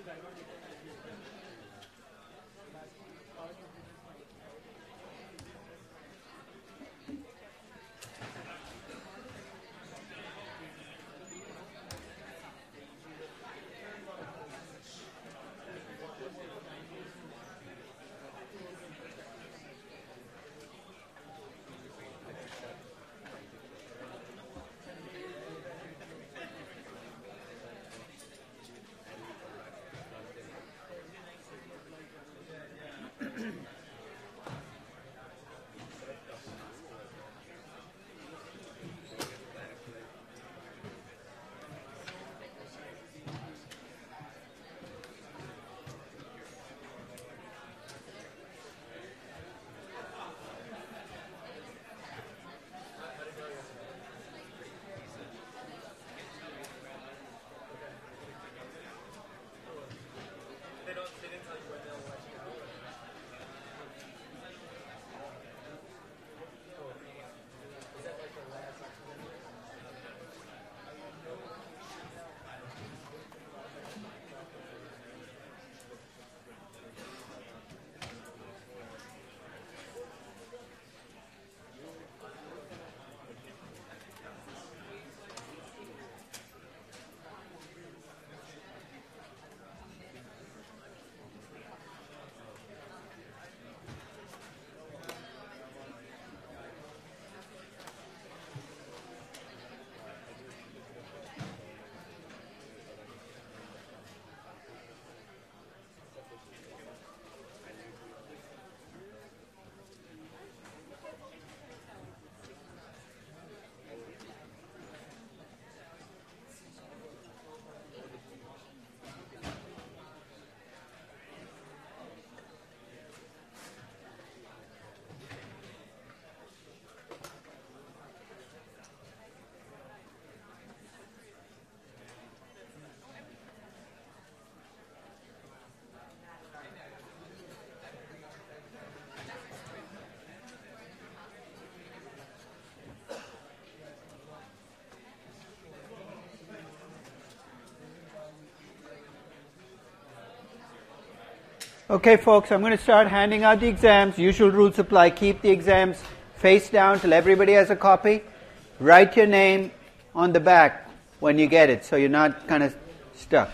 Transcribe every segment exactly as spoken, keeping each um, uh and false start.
Okay, folks, I'm going to start handing out the exams. Usual rules apply. Keep the exams face down till everybody has a copy. Write your name on the back when you get it, so you're not kind of stuck.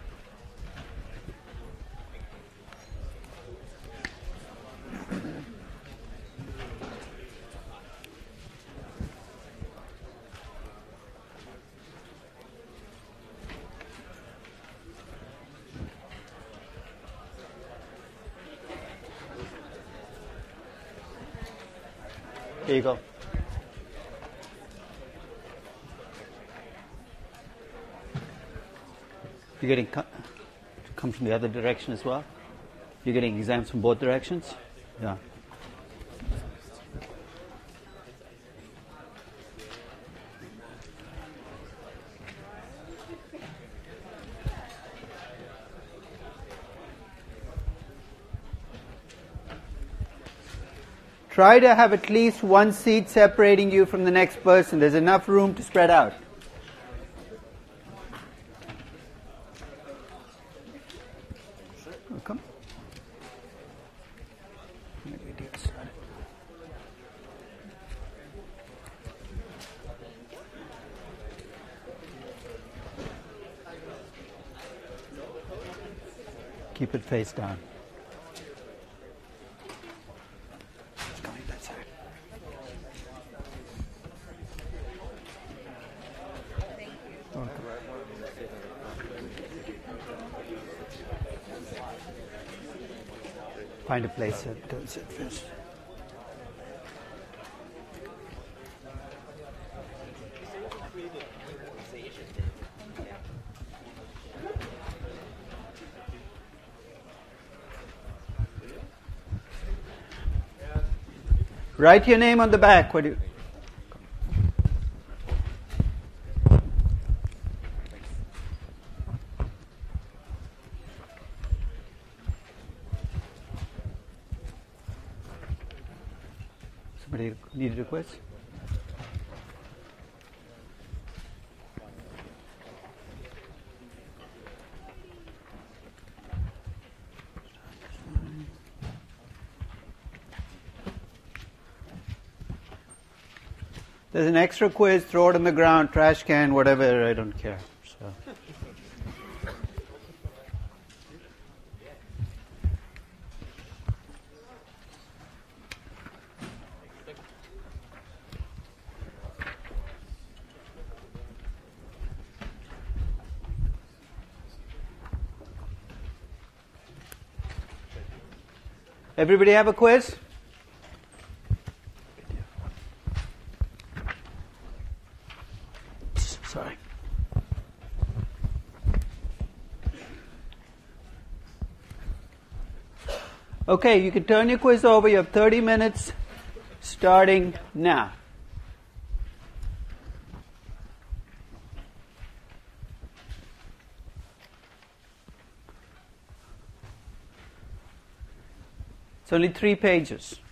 Here you go. You're getting co- come from the other direction as well? You're getting exams from both directions? Yeah. Try to have at least one seat separating you from the next person. There's enough room to spread out. Welcome. Keep it face down. Find a place that don't sit first. Write your name on the back. What do you? Somebody need a request? There's an extra quiz, throw it on the ground, trash can, whatever, I don't care. So. Everybody have a quiz? Sorry. Okay, you can turn your quiz over. You have thirty minutes starting now. It's only three pages.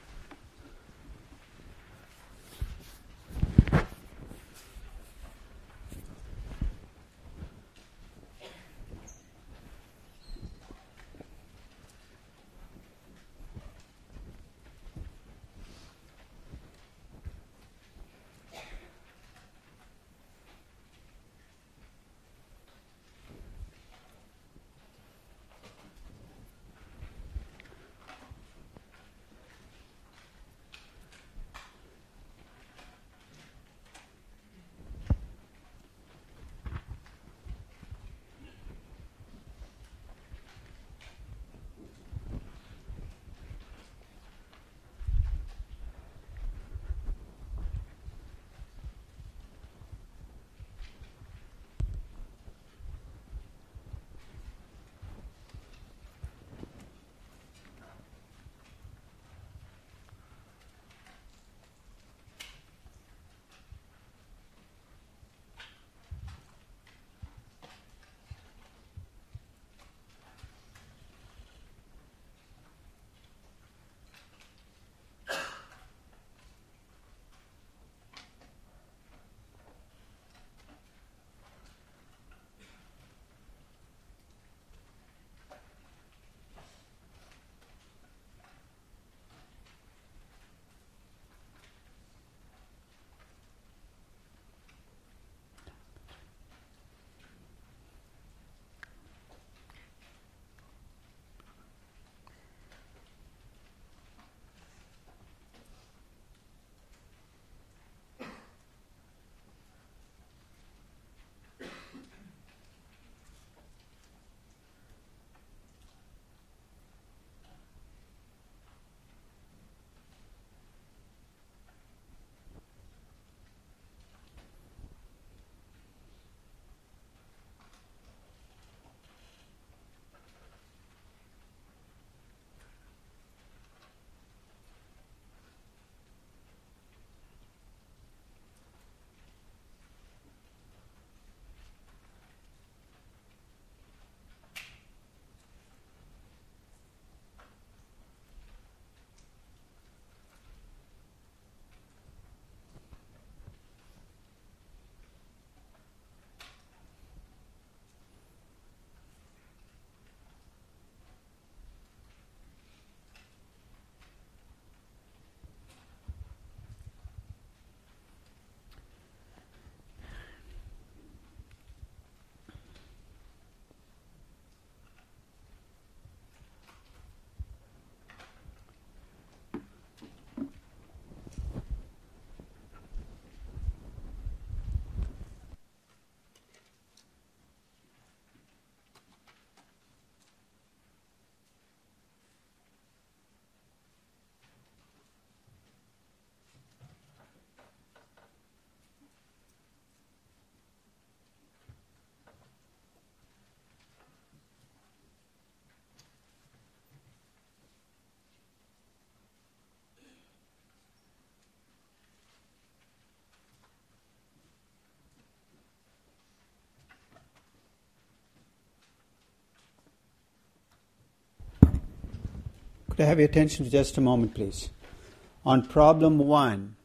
Could I have your attention for just a moment, please? On problem one,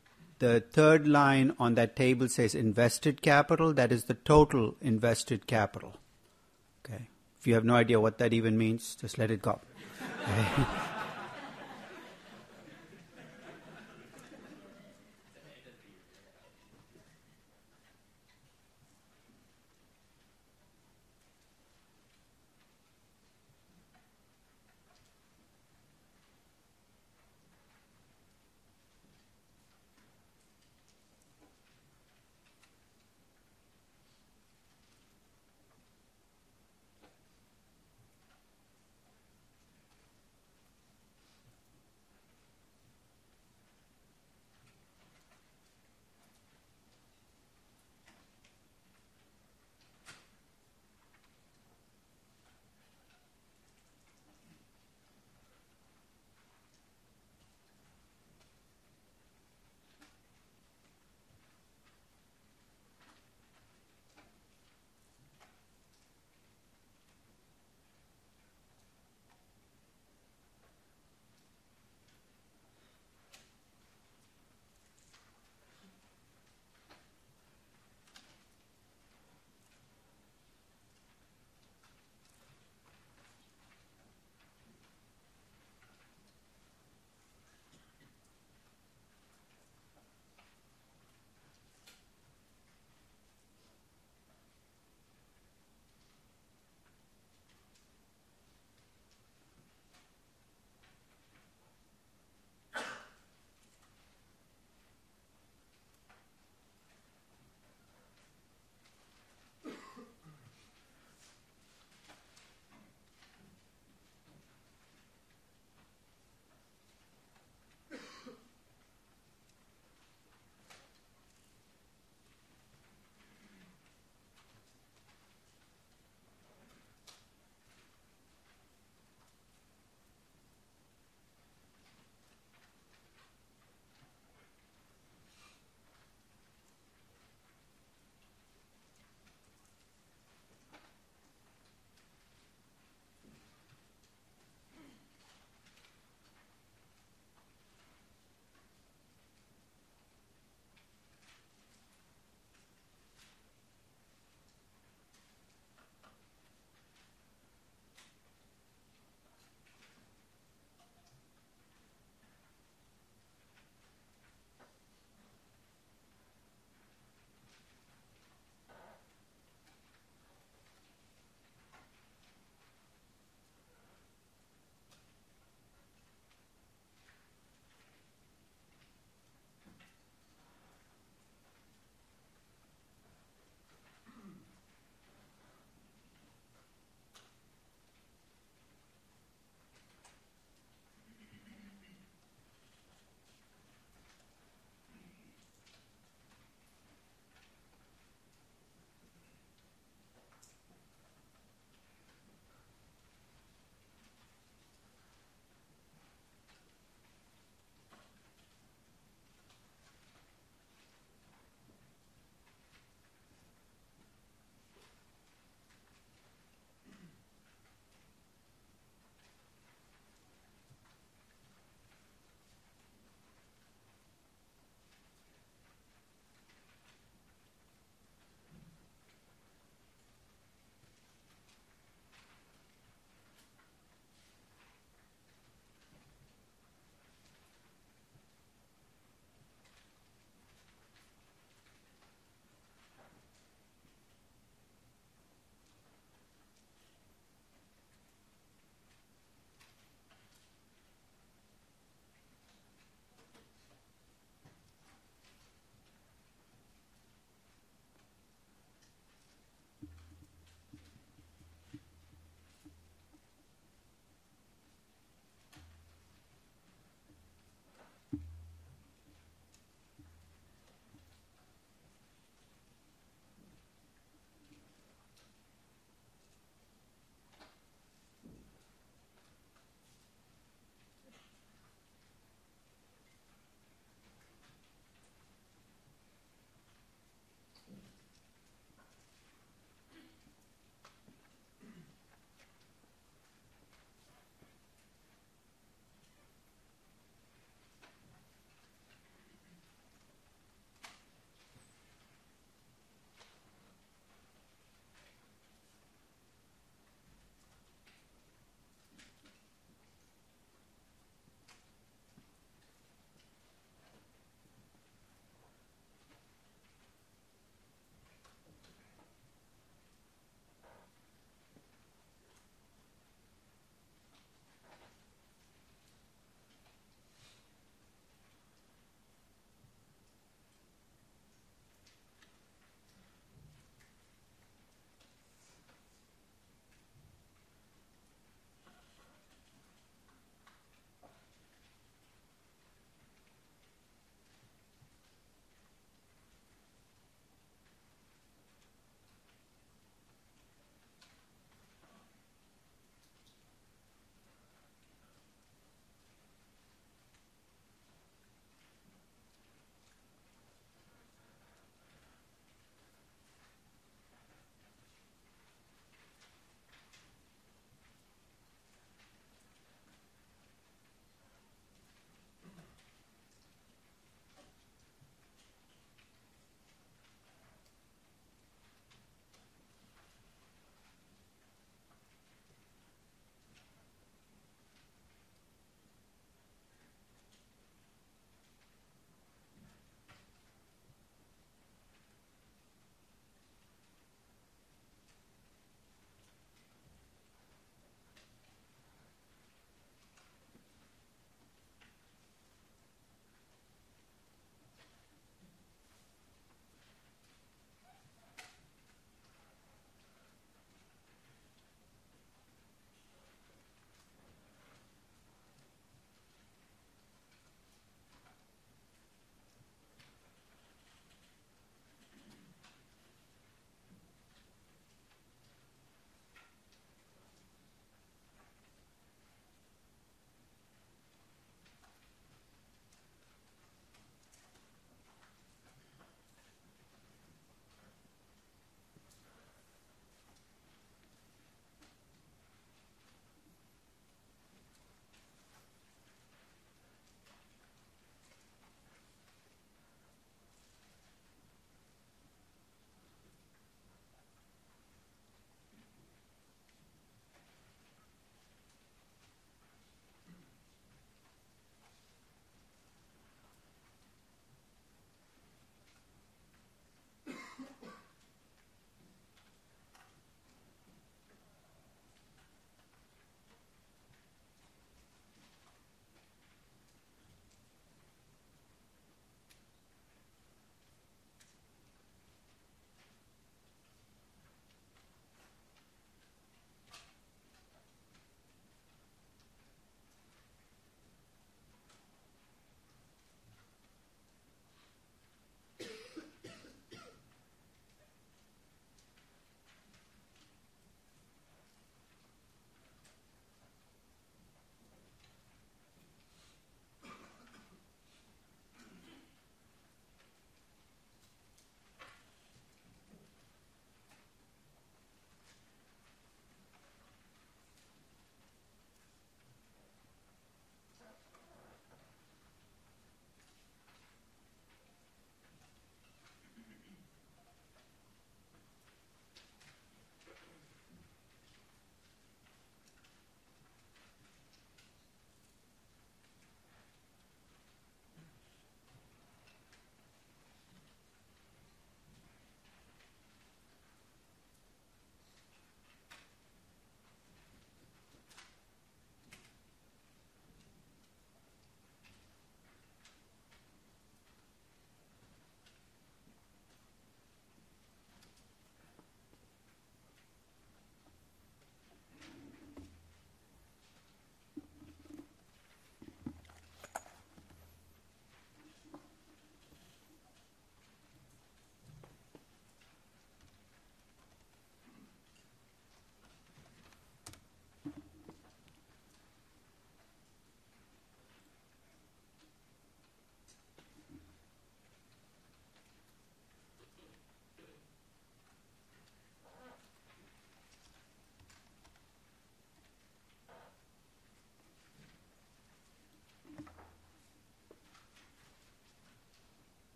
the third line on that table says invested capital. That is the total invested capital. Okay. If you have no idea what that even means, just let it go. Okay.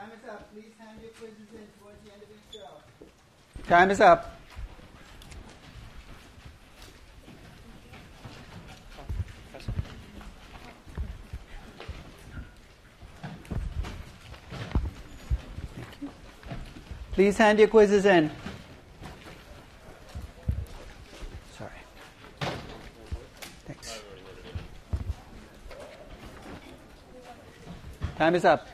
Time is up. Please hand your quizzes in towards the end of each show. Time is up. Please hand your quizzes in. Sorry. Thanks. Time is up.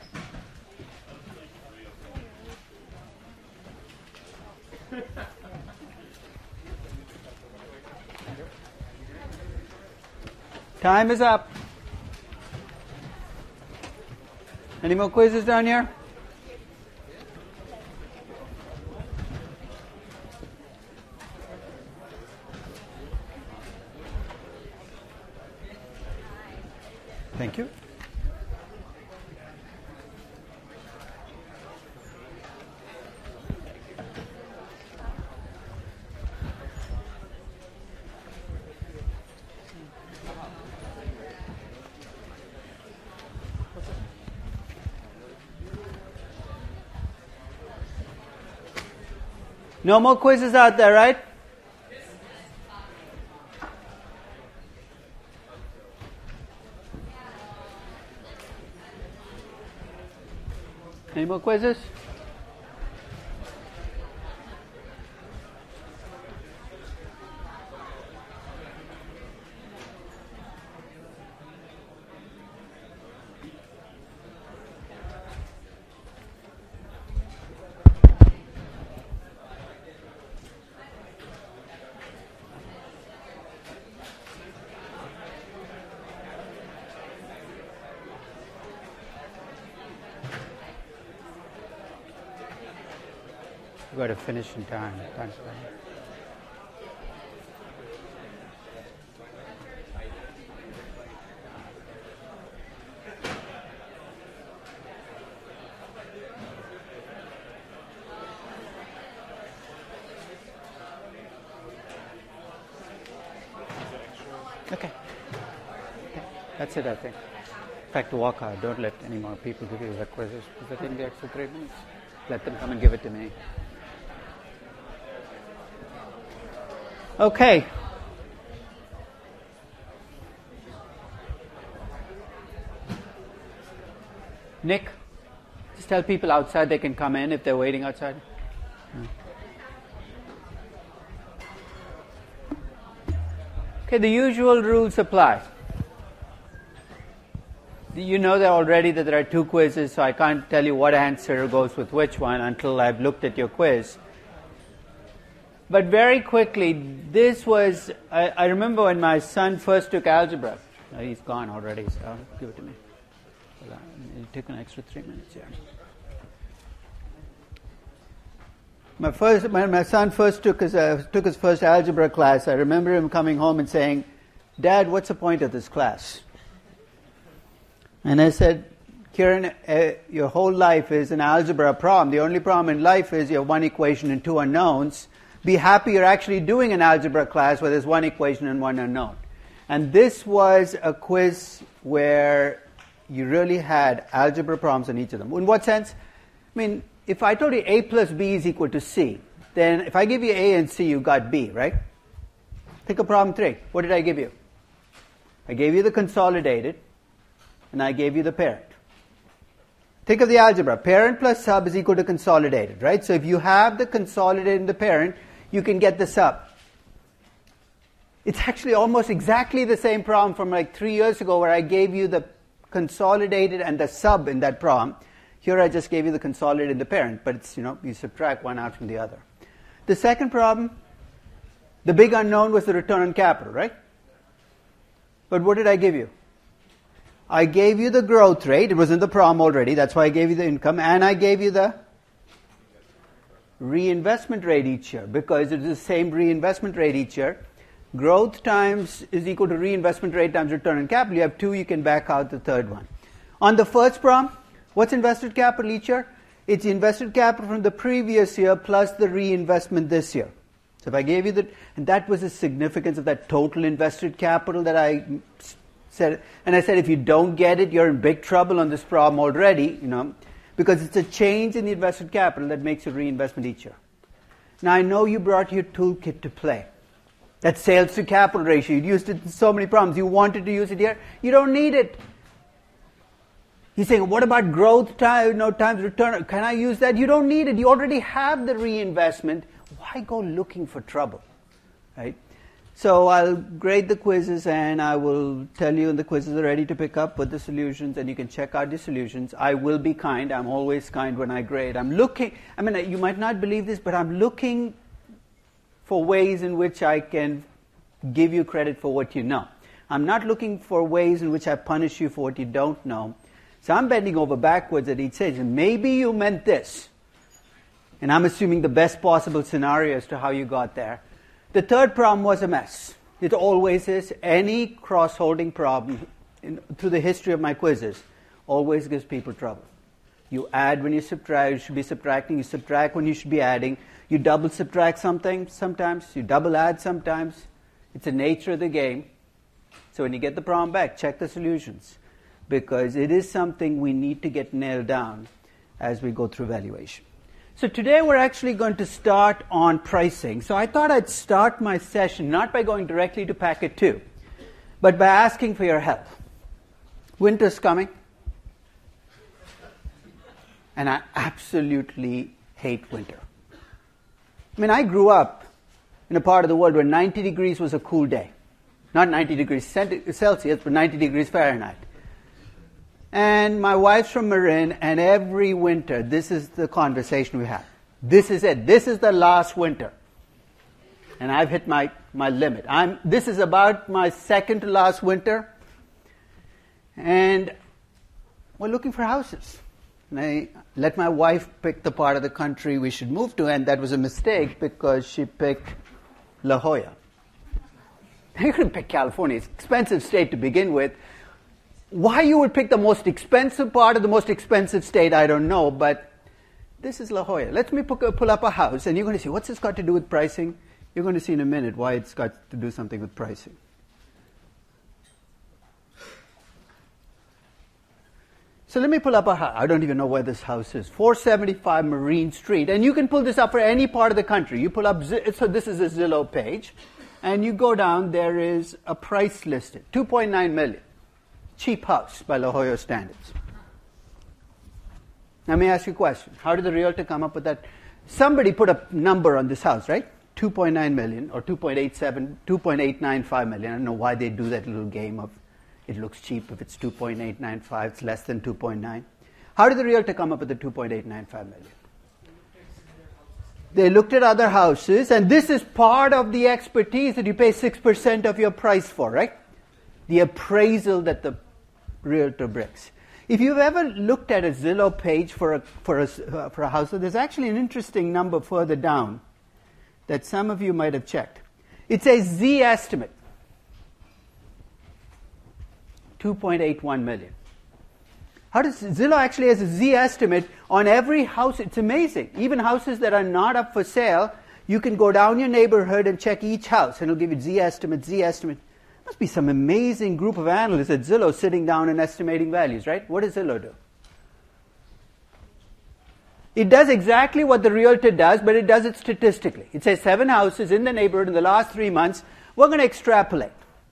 Time is up. Any more quizzes down here? Thank you. No more quizzes out there, right? Any more quizzes? We've got to finish in time. Time's running. Okay. Okay. That's it, I think. In fact, walk out. Don't let any more people give you the quizzes because I think the extra three minutes. Let them come and give it to me. Okay. Nick, just tell people outside they can come in if they're waiting outside. Okay, the usual rules apply. You know that already that there are two quizzes, so I can't tell you what answer goes with which one until I've looked at your quiz. But very quickly, this was, I, I remember when my son first took algebra. Uh, he's gone already, so give it to me. It'll take an extra three minutes here. My first, when my son first took his, uh, took his first algebra class, I remember him coming home and saying, "Dad, what's the point of this class?" And I said, "Kiran, uh, your whole life is an algebra problem. The only problem in life is you have one equation and two unknowns. Be happy you're actually doing an algebra class where there's one equation and one unknown." And this was a quiz where you really had algebra problems on each of them. In what sense? I mean, if I told you A plus B is equal to C, then if I give you A and C, you got B, right? Think of problem three. What did I give you? I gave you the consolidated, and I gave you the parent. Think of the algebra. Parent plus sub is equal to consolidated, right? So if you have the consolidated and the parent, you can get the sub. It's actually almost exactly the same problem from like three years ago where I gave you the consolidated and the sub in that problem. Here I just gave you the consolidated and the parent, but it's, you know, you subtract one out from the other. The second problem, the big unknown was the return on capital, right? But what did I give you? I gave you the growth rate. It was in the problem already. That's why I gave you the income. And I gave you the reinvestment rate each year because it's the same reinvestment rate each year. Growth times is equal to reinvestment rate times return on capital. You have two, you can back out the third one. On the first problem, what's invested capital each year? It's invested capital from the previous year plus the reinvestment this year. So if I gave you the, and that was the significance of that total invested capital that I said, and I said if you don't get it, you're in big trouble on this problem already, you know. because it's a change in the invested capital that makes your reinvestment each year. Now, I know you brought your toolkit to play. That sales to capital ratio, you used it in so many problems. You wanted to use it here. You don't need it. He's saying, what about growth time, you know, times return? Can I use that? You don't need it. You already have the reinvestment. Why go looking for trouble? Right? So I'll grade the quizzes, and I will tell you when the quizzes are ready to pick up with the solutions, and you can check out the solutions. I will be kind. I'm always kind when I grade. I'm looking, I mean, you might not believe this, but I'm looking for ways in which I can give you credit for what you know. I'm not looking for ways in which I punish you for what you don't know. So I'm bending over backwards at each stage. And maybe you meant this. And I'm assuming the best possible scenario as to how you got there. The third problem was a mess. It always is. Any cross-holding problem in, through the history of my quizzes always gives people trouble. You add when you subtract. You should be subtracting. You subtract when you should be adding. You double subtract something sometimes. You double add sometimes. It's the nature of the game. So when you get the problem back, check the solutions, because it is something we need to get nailed down as we go through valuation. So today we're actually going to start on pricing. So I thought I'd start my session not by going directly to packet two, but by asking for your help. Winter's coming, and I absolutely hate winter. I mean, I grew up in a part of the world where ninety degrees was a cool day. Not ninety degrees Celsius, but ninety degrees Fahrenheit. And my wife's from Marin, and every winter, this is the conversation we have. This is it. This is the last winter. And I've hit my, my limit. I'm, this is about my second to last winter. And we're looking for houses. And I let my wife pick the part of the country we should move to, and that was a mistake because she picked La Jolla. You couldn't pick California. It's an expensive state to begin with. Why you would pick the most expensive part of the most expensive state, I don't know, but this is La Jolla. Let me pull up a house, and you're going to see, what's this got to do with pricing? You're going to see in a minute why it's got to do something with pricing. So let me pull up a house. I don't even know where this house is. four seventy-five Marine Street. And you can pull this up for any part of the country. You pull up, so this is a Zillow page, and you go down, there is a price listed, two point nine million. Cheap house by La Jolla standards. Now, let me ask you a question. How did the realtor come up with that? Somebody put a number on this house, right? two point nine million or two point eight seven, two point eight nine five million. I don't know why they do that little game of it looks cheap if it's two point eight nine five, it's less than two point nine. How did the realtor come up with the two point eight nine five million? They looked at other houses, and this is part of the expertise that you pay six percent of your price for, right? The appraisal that the realtor brings. If you've ever looked at a Zillow page for a for a uh, for a house, so there's actually an interesting number further down that some of you might have checked. It says Z estimate, two point eight one million. How does Zillow actually has a Z estimate on every house? It's amazing. Even houses that are not up for sale, you can go down your neighborhood and check each house, and it'll give you Z estimate, Z estimate. Must be some amazing group of analysts at Zillow sitting down and estimating values, right? What does Zillow do? It does exactly what the realtor does, but it does it statistically. It says seven houses in the neighborhood in the last three months. We're going to extrapolate.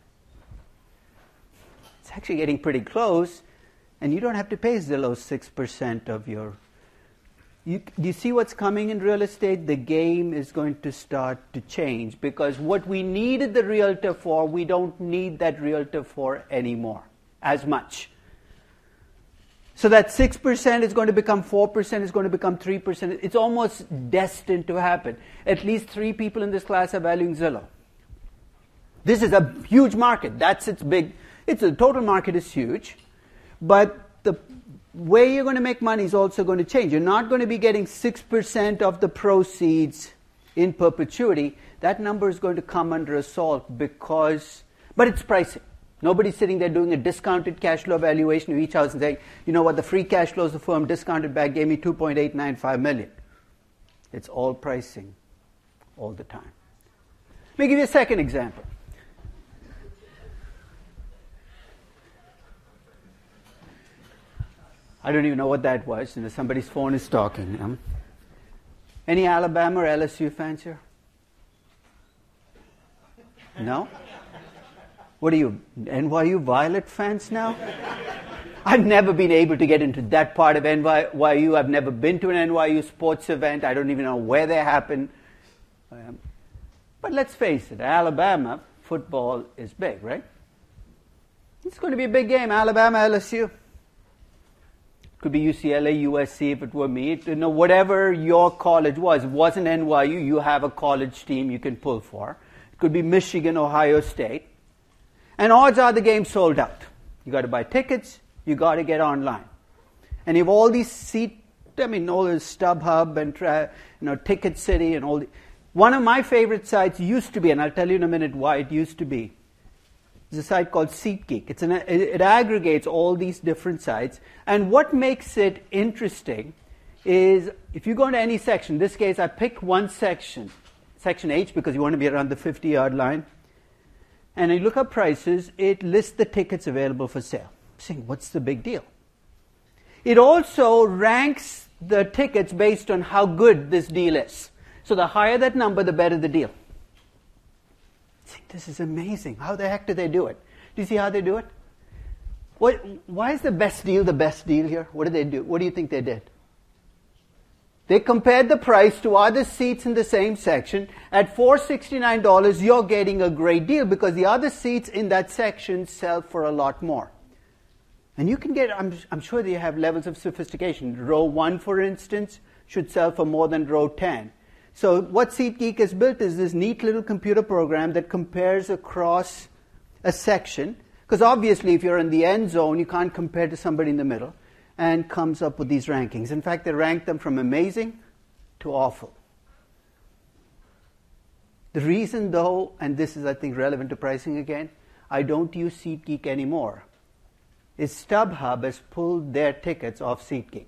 It's actually getting pretty close, and you don't have to pay Zillow six percent of your... You, do you see what's coming in real estate? The game is going to start to change, because what we needed the realtor for, we don't need that realtor for anymore as much. So that six percent is going to become four percent, is going to become three percent. It's almost destined to happen. At least three people in this class are valuing Zillow. This is a huge market. That's its big... It's the total market is huge, but the way you're going to make money is also going to change. You're not going to be getting six percent of the proceeds in perpetuity. That number is going to come under assault because, but it's pricing. Nobody's sitting there doing a discounted cash flow valuation of each house and saying, you know what, the free cash flows the firm discounted back gave me two point eight nine five million. It's all pricing all the time. Let me give you a second example. I don't even know what that was. You know, somebody's phone is talking. Um, any Alabama or L S U fans here? No? What are you, N Y U Violet fans now? I've never been able to get into that part of N Y U. I've never been to an N Y U sports event. I don't even know where they happen. Um, but let's face it, Alabama football is big, right? It's going to be a big game, Alabama, L S U. Could be U C L A, U S C if it were me. It, you know, whatever your college was. It wasn't N Y U. You have a college team you can pull for. It could be Michigan, Ohio State. And odds are the game's sold out. You got to buy tickets. You got to get online. And you have all these seat, I mean, all this StubHub and tra- you know, Ticket City and all. The, one of my favorite sites used to be, and I'll tell you in a minute why it used to be. There's a site called SeatGeek. It's an, it, it aggregates all these different sites. And what makes it interesting is if you go into any section, in this case I picked one section, section H, because you want to be around the fifty-yard line. And you look up prices, it lists the tickets available for sale. I'm saying, what's the big deal? It also ranks the tickets based on how good this deal is. So the higher that number, the better the deal. This is amazing. How the heck do they do it? Do you see how they do it? What, why is the best deal the best deal here? What did they do? What do you think they did? They compared the price to other seats in the same section. At four hundred sixty-nine dollars, you're getting a great deal because the other seats in that section sell for a lot more. And you can get, I'm, I'm sure they have levels of sophistication. Row one, for instance, should sell for more than row ten. So what SeatGeek has built is this neat little computer program that compares across a section. Because obviously if you're in the end zone, you can't compare to somebody in the middle. And comes up with these rankings. In fact, they rank them from amazing to awful. The reason though, and this is I think relevant to pricing again, I don't use SeatGeek anymore, is StubHub has pulled their tickets off SeatGeek.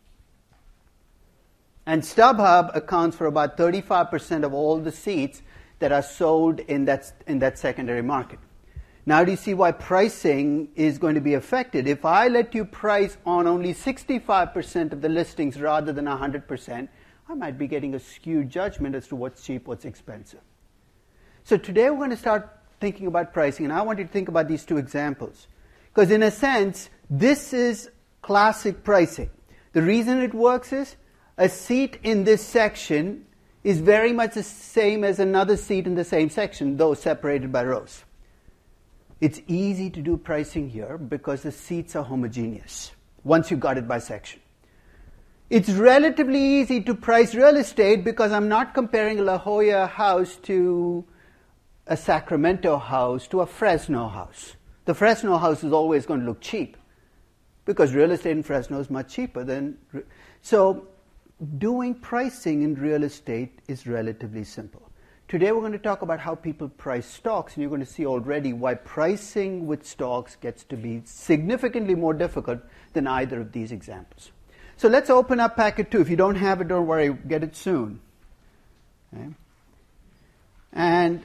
And StubHub accounts for about thirty-five percent of all the seats that are sold in that, in that secondary market. Now do you see why pricing is going to be affected? If I let you price on only sixty-five percent of the listings rather than one hundred percent, I might be getting a skewed judgment as to what's cheap, what's expensive. So today we're going to start thinking about pricing, and I want you to think about these two examples. Because in a sense, this is classic pricing. The reason it works is a seat in this section is very much the same as another seat in the same section, though separated by rows. It's easy to do pricing here because the seats are homogeneous once you've got it by section. It's relatively easy to price real estate because I'm not comparing a La Jolla house to a Sacramento house to a Fresno house. The Fresno house is always going to look cheap because real estate in Fresno is much cheaper than... So doing pricing in real estate is relatively simple. Today we're going to talk about how people price stocks, and you're going to see already why pricing with stocks gets to be significantly more difficult than either of these examples. So let's open up packet two. If you don't have it, don't worry, get it soon. Okay. And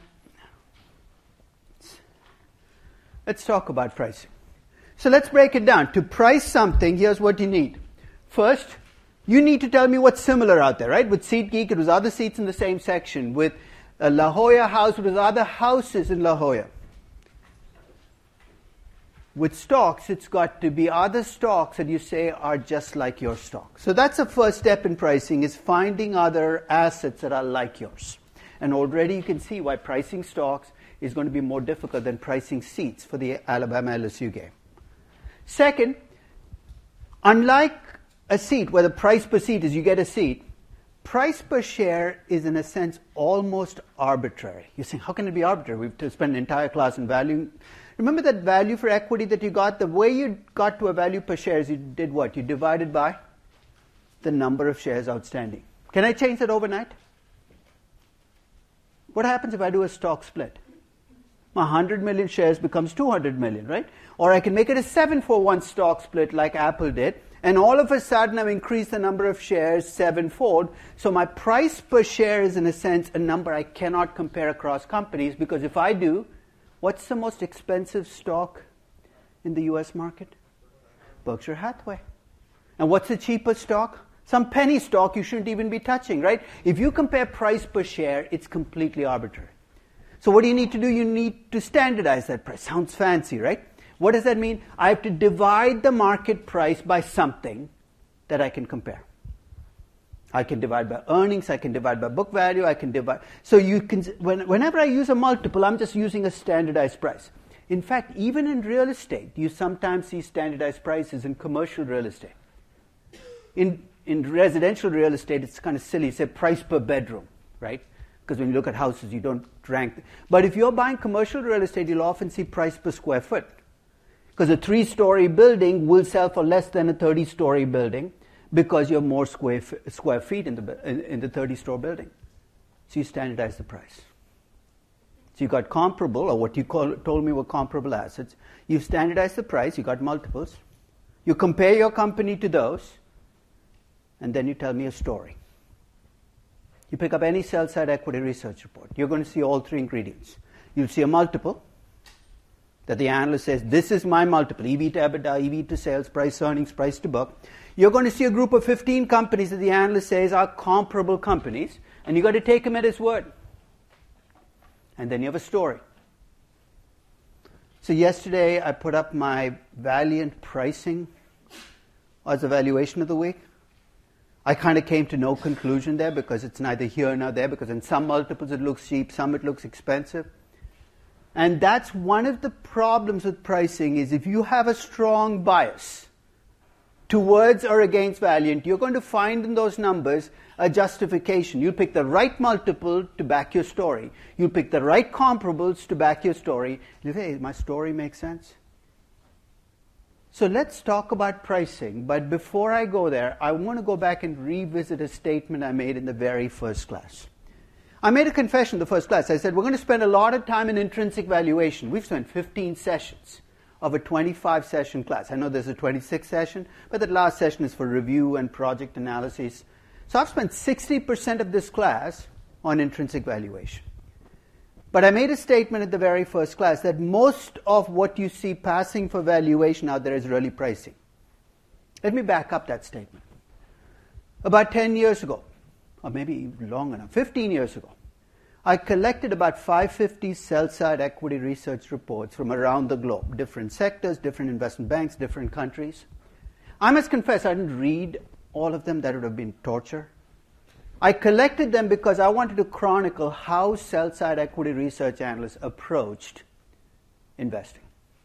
let's talk about pricing. So let's break it down. To price something, here's what you need. First, you need to tell me what's similar out there, right? With SeatGeek, it was other seats in the same section. With a La Jolla house, it was other houses in La Jolla. With stocks, it's got to be other stocks that you say are just like your stock. So that's the first step in pricing, is finding other assets that are like yours. And already you can see why pricing stocks is going to be more difficult than pricing seats for the Alabama L S U game. Second, unlike a seat where the price per seat is you get a seat, price per share is in a sense almost arbitrary. You're saying, how can it be arbitrary? We've to spend an entire class in value. Remember that value for equity that you got? The way you got to a value per share is you did what? You divided by the number of shares outstanding. Can I change that overnight? What happens if I do a stock split? My one hundred million shares becomes two hundred million, right? Or I can make it a seven for one stock split like Apple did, and all of a sudden I've increased the number of shares sevenfold. So my price per share is in a sense a number I cannot compare across companies, because if I do, what's the most expensive stock in the U S market? Berkshire Hathaway. And what's the cheapest stock? Some penny stock you shouldn't even be touching, right? If you compare price per share, it's completely arbitrary. So what do you need to do? You need to standardize that price. Sounds fancy, right? What does that mean? I have to divide the market price by something that I can compare. I can divide by earnings, I can divide by book value, I can divide. So you can, when, whenever I use a multiple, I'm just using a standardized price. In fact, even in real estate, you sometimes see standardized prices in commercial real estate. In, in residential real estate, it's kind of silly. It's a price per bedroom, right? Because when you look at houses, you don't rank. But if you're buying commercial real estate, you'll often see price per square foot. Because a three-story building will sell for less than a thirty-story building because you have more square, f- square feet in the, in, in the thirty-story building. So you standardize the price. So you got comparable, or what you call, told me were comparable assets. You standardize the price, you got multiples. You compare your company to those, and then you tell me a story. You pick up any sell-side equity research report. You're going to see all three ingredients. You'll see a multiple that the analyst says, this is my multiple, E V to EBITDA, E V to sales, price earnings, price to book. You're going to see a group of fifteen companies that the analyst says are comparable companies, and you've got to take him at his word. And then you have a story. So yesterday I put up my Valiant pricing as a valuation of the week. I kind of came to no conclusion there because it's neither here nor there, because in some multiples it looks cheap, some it looks expensive. And that's one of the problems with pricing, is if you have a strong bias towards or against Valiant, you're going to find in those numbers a justification. You'll pick the right multiple to back your story. You'll pick the right comparables to back your story. You say, hey, my story makes sense. So let's talk about pricing. But before I go there, I want to go back and revisit a statement I made in the very first class. I made a confession in the first class. I said, we're going to spend a lot of time in intrinsic valuation. We've spent fifteen sessions of a twenty-five session class. I know there's a twenty-six session, but that last session is for review and project analysis. So I've spent sixty percent of this class on intrinsic valuation. But I made a statement at the very first class that most of what you see passing for valuation out there is really pricing. Let me back up that statement. About ten years ago, or maybe longer now, fifteen years ago, I collected about five hundred fifty sell-side equity research reports from around the globe, different sectors, different investment banks, different countries. I must confess I didn't read all of them. That would have been torture. I collected them because I wanted to chronicle how sell-side equity research analysts approached investing.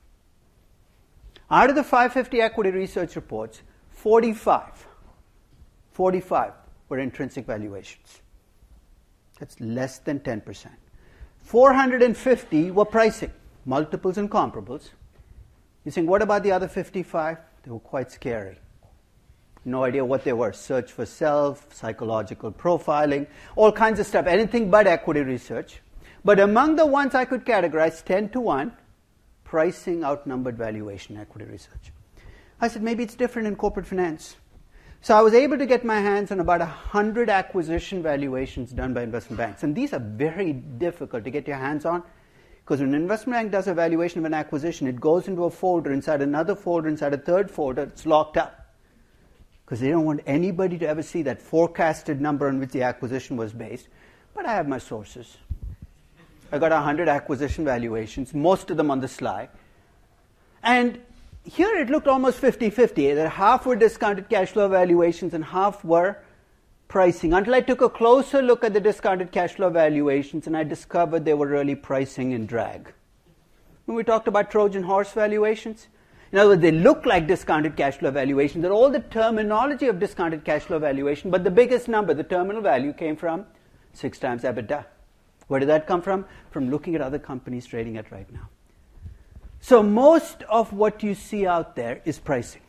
Out of the five hundred fifty equity research reports, forty-five, forty-five were intrinsic valuations. That's less than ten percent. four hundred fifty were pricing, multiples and comparables. You're saying, what about the other fifty-five? They were quite scary. No idea what they were. Search for self, psychological profiling, all kinds of stuff, anything but equity research. But among the ones I could categorize, ten to one, pricing outnumbered valuation equity research. I said, maybe it's different in corporate finance. So I was able to get my hands on about one hundred acquisition valuations done by investment banks. And these are very difficult to get your hands on, because when an investment bank does a valuation of an acquisition, it goes into a folder, inside another folder, inside a third folder. It's locked up, because they don't want anybody to ever see that forecasted number on which the acquisition was based. But I have my sources. I got one hundred acquisition valuations, most of them on the slide. And here it looked almost fifty-fifty. That half were discounted cash flow valuations and half were pricing, until I took a closer look at the discounted cash flow valuations and I discovered they were really pricing in drag. When we talked about Trojan horse valuations, in other words, they look like discounted cash flow valuations. They're all the terminology of discounted cash flow valuation, but the biggest number, the terminal value, came from six times EBITDA. Where did that come from? From looking at other companies trading at right now. So most of what you see out there is pricing.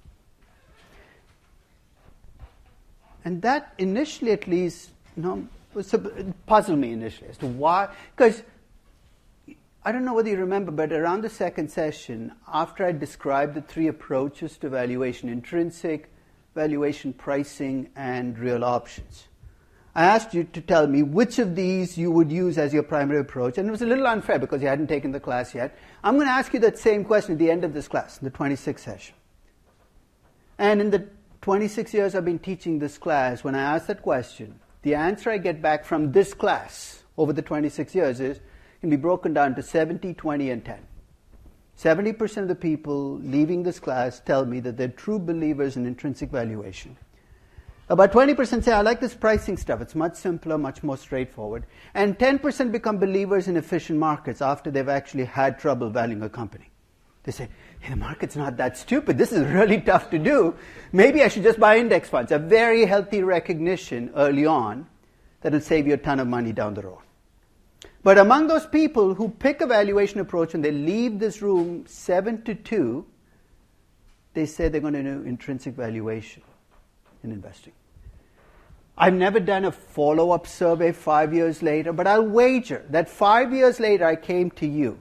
And that initially, at least, you know, was a, it puzzled me initially as to why. Because I don't know whether you remember, but around the second session, after I described the three approaches to valuation, intrinsic, valuation, pricing, and real options, I asked you to tell me which of these you would use as your primary approach. And it was a little unfair because you hadn't taken the class yet. I'm going to ask you that same question at the end of this class, the twenty-sixth session. And in the twenty-six years I've been teaching this class, when I ask that question, the answer I get back from this class over the twenty-six years is, can be broken down to seventy, twenty, and ten. seventy percent of the people leaving this class tell me that they're true believers in intrinsic valuation. About twenty percent say, I like this pricing stuff. It's much simpler, much more straightforward. And ten percent become believers in efficient markets after they've actually had trouble valuing a company. They say, hey, the market's not that stupid. This is really tough to do. Maybe I should just buy index funds. A very healthy recognition early on that will save you a ton of money down the road. But among those people who pick a valuation approach and they leave this room seven to two, they say they're going to do intrinsic valuation in investing. I've never done a follow-up survey five years later, but I'll wager that five years later I came to you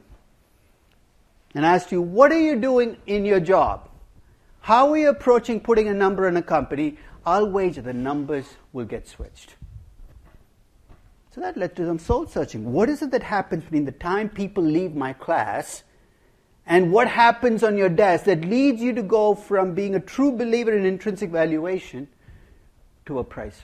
and asked you, what are you doing in your job? How are you approaching putting a number in a company? I'll wager the numbers will get switched. So that led to some soul searching. What is it that happens between the time people leave my class and what happens on your desk that leads you to go from being a true believer in intrinsic valuation to a pricer?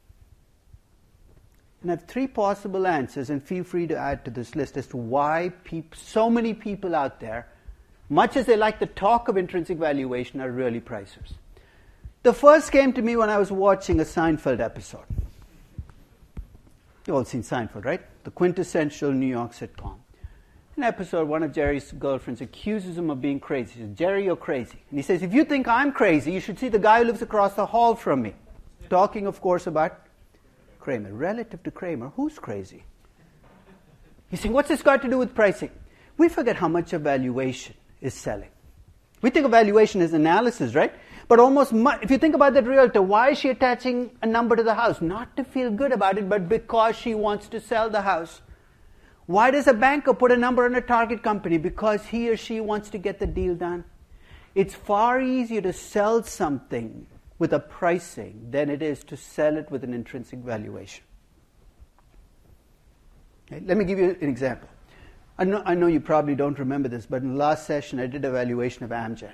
And I have three possible answers, and feel free to add to this list as to why peop- so many people out there, much as they like the talk of intrinsic valuation, are really pricers. The first came to me when I was watching a Seinfeld episode. You've all seen Seinfeld, right? The quintessential New York sitcom. In an episode, one of Jerry's girlfriends accuses him of being crazy. She says, Jerry, you're crazy. And he says, if you think I'm crazy, you should see the guy who lives across the hall from me. Talking, of course, about Kramer. Relative to Kramer, who's crazy? He's saying, what's this got to do with pricing? We forget how much of valuation is selling. We think of valuation as analysis, right? But almost, mu- if you think about that realtor, why is she attaching a number to the house? Not to feel good about it, but because she wants to sell the house. Why does a banker put a number on a target company? Because he or she wants to get the deal done. It's far easier to sell something with a pricing than it is to sell it with an intrinsic valuation. Okay, let me give you an example. I know, I know you probably don't remember this, but in the last session I did a valuation of Amgen.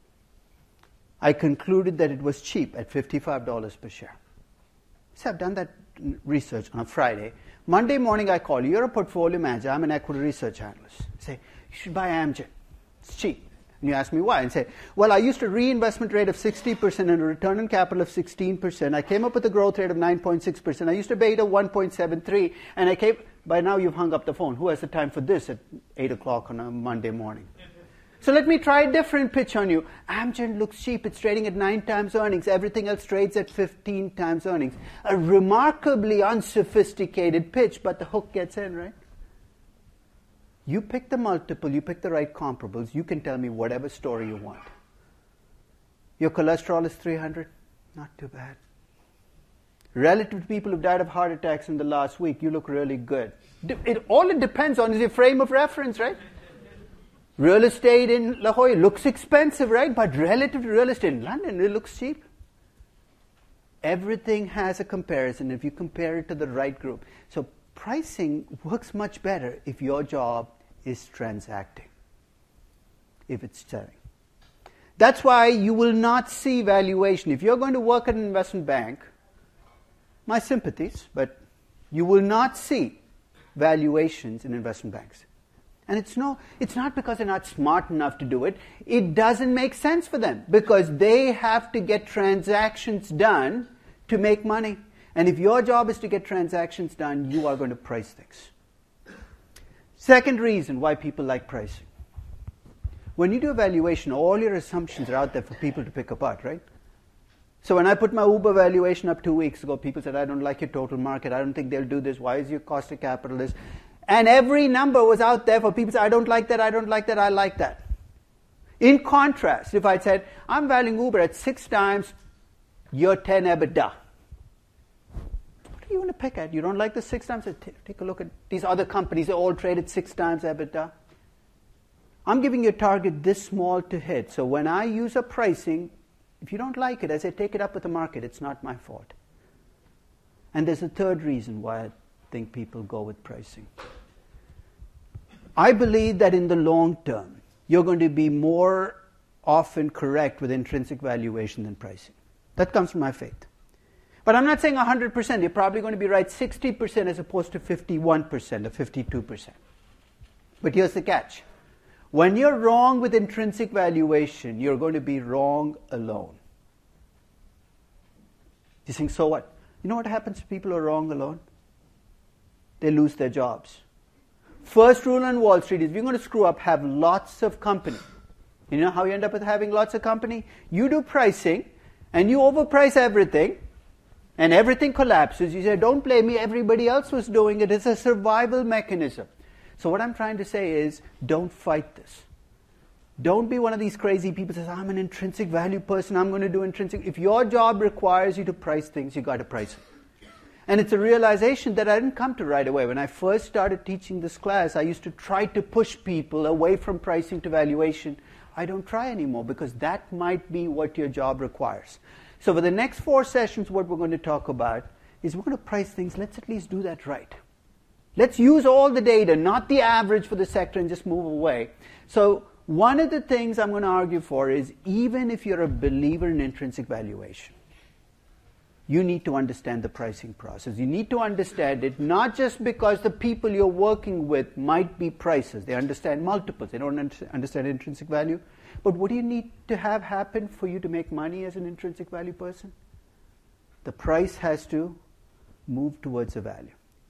I concluded that it was cheap at fifty-five dollars per share. So I've done that research on a Friday. Monday morning I call you. You're a portfolio manager. I'm an equity research analyst. I say, you should buy Amgen. It's cheap. And you ask me why. And say, well, I used a reinvestment rate of sixty percent and a return on capital of sixteen percent. I came up with a growth rate of nine point six percent. I used a beta of one point seven three. And I came, by now you've hung up the phone. Who has the time for this at eight o'clock on a Monday morning? So let me try a different pitch on you. Amgen looks cheap. It's trading at nine times earnings. Everything else trades at fifteen times earnings. A remarkably unsophisticated pitch, but the hook gets in, right? You pick the multiple, you pick the right comparables, you can tell me whatever story you want. Your cholesterol is three hundred? Not too bad. Relative to people who've died of heart attacks in the last week, you look really good. It, all it depends on is your frame of reference, right? Real estate in La Jolla looks expensive, right? But relative to real estate in London, it looks cheap. Everything has a comparison if you compare it to the right group. So pricing works much better if your job is transacting, if it's selling. That's why you will not see valuation. If you're going to work at an investment bank, my sympathies, but you will not see valuations in investment banks. And it's no, it's not because they're not smart enough to do it. It doesn't make sense for them because they have to get transactions done to make money. And if your job is to get transactions done, you are going to price things. Second reason why people like pricing. When you do a valuation, all your assumptions are out there for people to pick apart, right? So when I put my Uber valuation up two weeks ago, people said, I don't like your total market. I don't think they'll do this. Why is your cost of capital this? And every number was out there for people to say, I don't like that, I don't like that, I like that. In contrast, if I said, I'm valuing Uber at six times your ten EBITDA. What do you want to pick at? You don't like the six times? Take a look at these other companies. They all trade at six times EBITDA. I'm giving you a target this small to hit. So when I use a pricing, if you don't like it, I say, take it up with the market. It's not my fault. And there's a third reason why I think people go with pricing. I believe that in the long term, you're going to be more often correct with intrinsic valuation than pricing. That comes from my faith. But I'm not saying one hundred percent. You're probably going to be right sixty percent as opposed to fifty-one percent or fifty-two percent. But here's the catch. When you're wrong with intrinsic valuation, you're going to be wrong alone. You think, so what? You know what happens to people who are wrong alone? They lose their jobs. First rule on Wall Street is if you're going to screw up, have lots of company. You know how you end up with having lots of company? You do pricing, and you overprice everything, and everything collapses. You say, don't blame me, everybody else was doing it. It's a survival mechanism. So what I'm trying to say is, don't fight this. Don't be one of these crazy people who says, I'm an intrinsic value person, I'm going to do intrinsic. If your job requires you to price things, you've got to price it. And it's a realization that I didn't come to right away. When I first started teaching this class, I used to try to push people away from pricing to valuation. I don't try anymore because that might be what your job requires. So for the next four sessions, what we're going to talk about is we're going to price things. Let's at least do that right. Let's use all the data, not the average for the sector, and just move away. So one of the things I'm going to argue for is even if you're a believer in intrinsic valuation, you need to understand the pricing process. You need to understand it not just because the people you're working with might be prices. They understand multiples. They don't understand intrinsic value. But what do you need to have happen for you to make money as an intrinsic value person? The price has to move towards a value.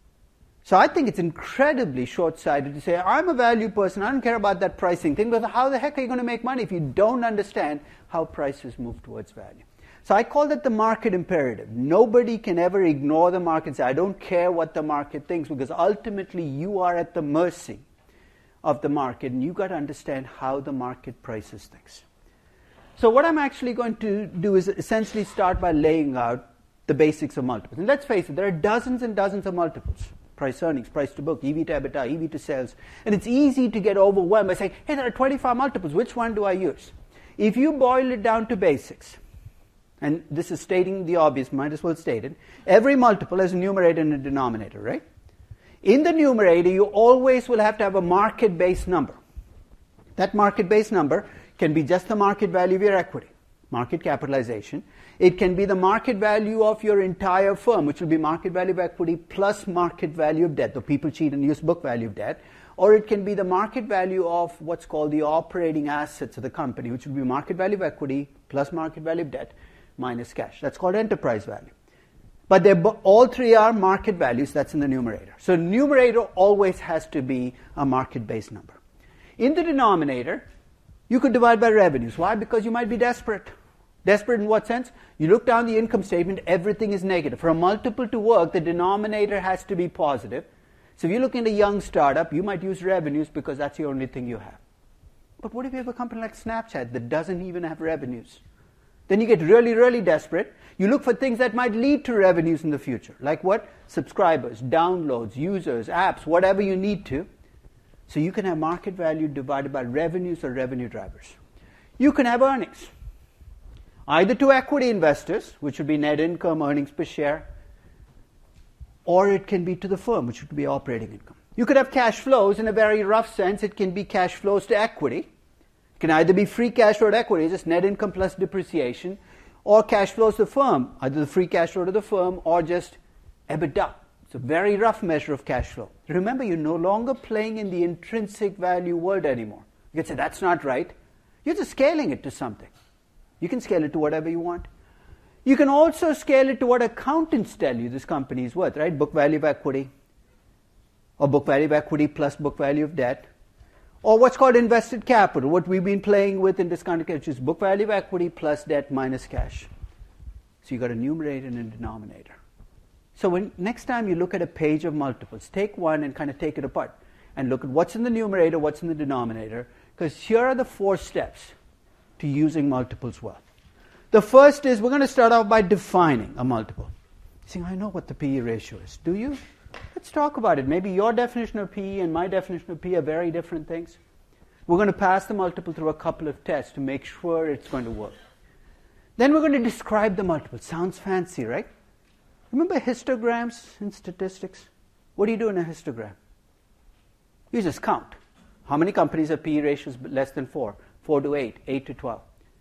So I think it's incredibly short-sighted to say, I'm a value person, I don't care about that pricing thing, but how the heck are you going to make money if you don't understand how prices move towards value? So I call that the market imperative. Nobody can ever ignore the market and say, I don't care what the market thinks, because ultimately you are at the mercy of the market, and you've got to understand how the market prices things. So what I'm actually going to do is essentially start by laying out the basics of multiples. And let's face it, there are dozens and dozens of multiples. Price earnings, price to book, E V to EBITDA, E V to sales. And it's easy to get overwhelmed by saying, hey, there are twenty-five multiples. Which one do I use? If you boil it down to basics, and this is stating the obvious, might as well state it, every multiple has a numerator and a denominator, right? In the numerator, you always will have to have a market-based number. That market-based number can be just the market value of your equity, market capitalization. It can be the market value of your entire firm, which will be market value of equity plus market value of debt, though people cheat and use book value of debt. Or it can be the market value of what's called the operating assets of the company, which will be market value of equity plus market value of debt minus cash. That's called enterprise value. But they're, all three are market values. That's in the numerator. So numerator always has to be a market-based number. In the denominator, you could divide by revenues. Why? Because you might be desperate. Desperate in what sense? You look down the income statement, everything is negative. For a multiple to work, the denominator has to be positive. So if you're looking at a young startup, you might use revenues because that's the only thing you have. But what if you have a company like Snapchat that doesn't even have revenues? Then you get really, really desperate. You look for things that might lead to revenues in the future. Like what? Subscribers, downloads, users, apps, whatever you need to. So you can have market value divided by revenues or revenue drivers. You can have earnings. Either to equity investors, which would be net income, earnings per share, or it can be to the firm, which would be operating income. You could have cash flows. In a very rough sense, it can be cash flows to equity. It can either be free cash flow to equity, just net income plus depreciation, or cash flows to the firm, either the free cash flow to the firm or just EBITDA. It's a very rough measure of cash flow. Remember, you're no longer playing in the intrinsic value world anymore. You can say, that's not right. You're just scaling it to something. You can scale it to whatever you want. You can also scale it to what accountants tell you this company is worth, right? Book value of equity, or book value of equity plus book value of debt, or what's called invested capital, what we've been playing with in discounted cash, which is book value of equity plus debt minus cash. So you've got a numerator and a denominator. So when next time you look at a page of multiples, take one and kind of take it apart and look at what's in the numerator, what's in the denominator, because here are the four steps to using multiples well. The first is we're going to start off by defining a multiple. Saying, I know what the P E ratio is. Do you? Let's talk about it. Maybe your definition of P E and my definition of P E are very different things. We're going to pass the multiple through a couple of tests to make sure it's going to work. Then we're going to describe the multiple. Sounds fancy, right? Remember histograms in statistics? What do you do in a histogram? You just count. How many companies have P E ratios less than four? four to eight, eight to twelve.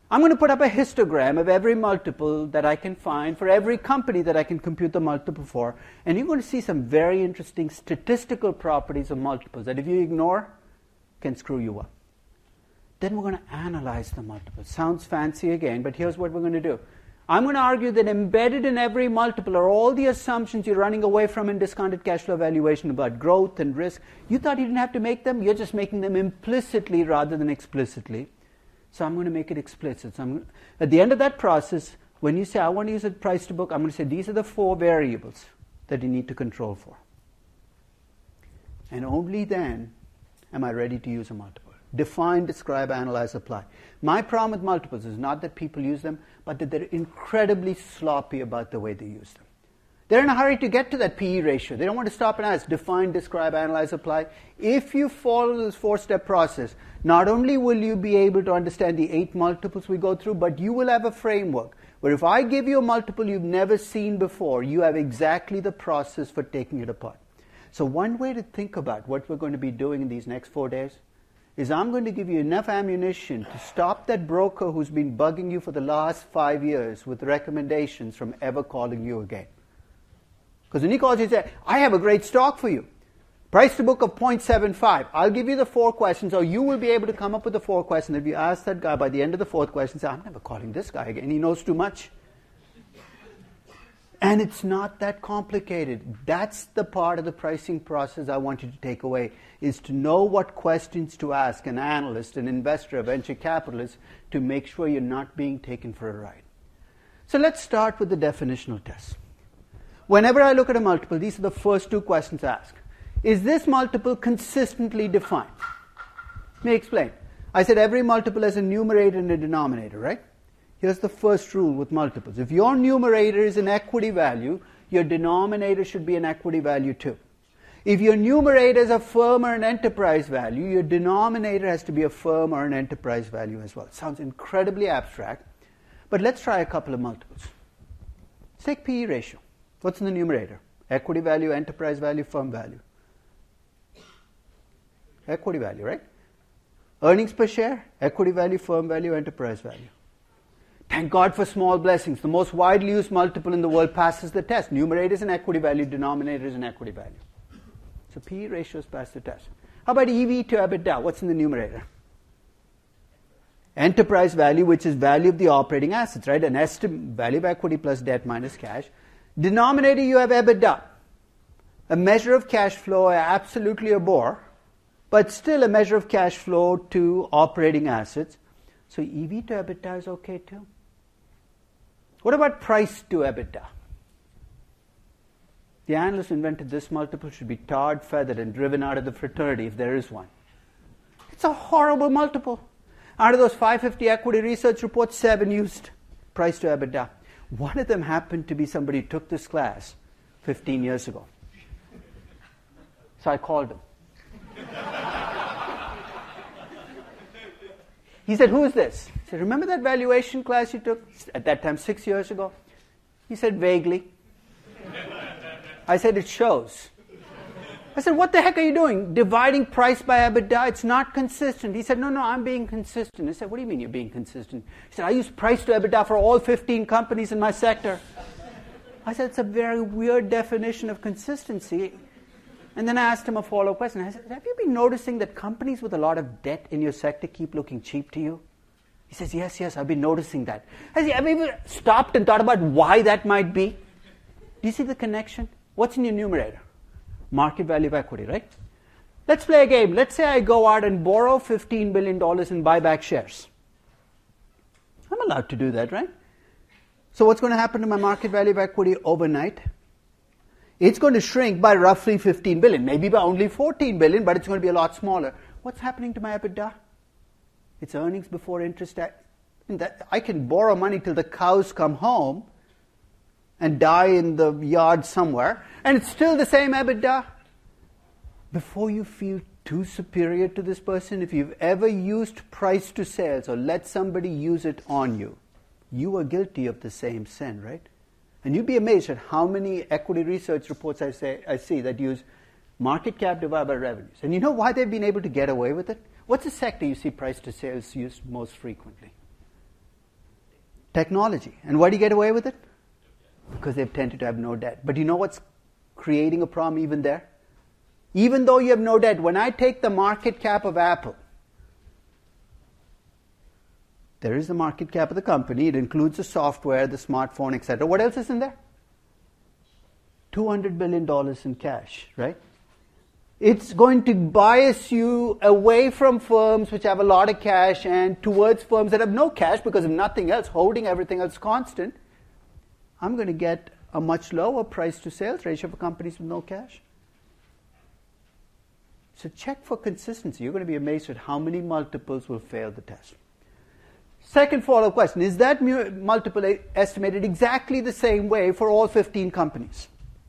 I'm going to put up a histogram of every multiple that I can find for every company that I can compute the multiple for. And you're going to see some very interesting statistical properties of multiples that if you ignore, can screw you up. Then we're going to analyze the multiples. Sounds fancy again, but here's what we're going to do. I'm going to argue that embedded in every multiple are all the assumptions you're running away from in discounted cash flow valuation about growth and risk. You thought you didn't have to make them. You're just making them implicitly rather than explicitly. So I'm going to make it explicit. So I'm, at the end of that process, when you say, I want to use a price to book, I'm going to say, these are the four variables that you need to control for. And only then am I ready to use a multiple. Define, describe, analyze, apply. My problem with multiples is not that people use them, but that they're incredibly sloppy about the way they use them. They're in a hurry to get to that P E ratio. They don't want to stop and ask, define, describe, analyze, apply. If you follow this four-step process, not only will you be able to understand the eight multiples we go through, but you will have a framework where if I give you a multiple you've never seen before, you have exactly the process for taking it apart. So one way to think about what we're going to be doing in these next four days is I'm going to give you enough ammunition to stop that broker who's been bugging you for the last five years with recommendations from ever calling you again. Because when he calls you and says, I have a great stock for you. Price to book of zero point seven five. I'll give you the four questions, or you will be able to come up with the four questions. If you ask that guy by the end of the fourth question, say, I'm never calling this guy again. He knows too much. And it's not that complicated. That's the part of the pricing process I want you to take away, is to know what questions to ask an analyst, an investor, a venture capitalist, to make sure you're not being taken for a ride. So let's start with the definitional test. Whenever I look at a multiple, these are the first two questions I ask. Is this multiple consistently defined? Let me explain. I said every multiple has a numerator and a denominator, right? Here's the first rule with multiples. If your numerator is an equity value, your denominator should be an equity value too. If your numerator is a firm or an enterprise value, your denominator has to be a firm or an enterprise value as well. It sounds incredibly abstract, but let's try a couple of multiples. Let's take P E ratio. What's in the numerator? Equity value, enterprise value, firm value. Equity value, right? Earnings per share, equity value, firm value, enterprise value. Thank God for small blessings. The most widely used multiple in the world passes the test. Numerator is an equity value, denominator is an equity value. So P E ratios pass the test. How about E V to EBITDA? What's in the numerator? Enterprise value, which is value of the operating assets, right? An estimate, value of equity plus debt minus cash. Denominator, you have EBITDA. A measure of cash flow, absolutely a bore, but still a measure of cash flow to operating assets. So E V to EBITDA is okay too. What about price to EBITDA? The analyst who invented this multiple should be tarred, feathered, and driven out of the fraternity if there is one. It's a horrible multiple. Out of those five hundred fifty equity research reports, seven used price to EBITDA. One of them happened to be somebody who took this class fifteen years ago. So I called him. He said, who is this? I said, remember that valuation class you took at that time six years ago? He said, vaguely. I said, it shows. I said, what the heck are you doing? Dividing price by EBITDA? It's not consistent. He said, no, no, I'm being consistent. I said, what do you mean you're being consistent? He said, I use price to EBITDA for all fifteen companies in my sector. I said, it's a very weird definition of consistency. And then I asked him a follow-up question. I said, have you been noticing that companies with a lot of debt in your sector keep looking cheap to you? He says, yes, yes, I've been noticing that. I said, have you ever stopped and thought about why that might be? Do you see the connection? What's in your numerator? Market value of equity, right? Let's play a game. Let's say I go out and borrow fifteen billion dollars and buy back shares. I'm allowed to do that, right? So what's going to happen to my market value of equity overnight? It's going to shrink by roughly fifteen billion dollars, maybe by only fourteen billion dollars, but it's going to be a lot smaller. What's happening to my EBITDA? It's earnings before interest. I can borrow money till the cows come home and die in the yard somewhere, and it's still the same EBITDA. Before you feel too superior to this person, if you've ever used price to sales or let somebody use it on you, you are guilty of the same sin, right? And you'd be amazed at how many equity research reports I, say, I see that use market cap divided by revenues. And you know why they've been able to get away with it? What's the sector you see price to sales used most frequently? Technology. And why do you get away with it? Because they've tended to have no debt. But you know what's creating a problem even there? Even though you have no debt, when I take the market cap of Apple, there is the market cap of the company. It includes the software, the smartphone, et cetera. What else is in there? two hundred billion dollars in cash, right? It's going to bias you away from firms which have a lot of cash and towards firms that have no cash because of nothing else, holding everything else constant. I'm going to get a much lower price to sales ratio for companies with no cash. So check for consistency. You're going to be amazed at how many multiples will fail the test. Second follow-up question, is that multiple estimated exactly the same way for all fifteen companies?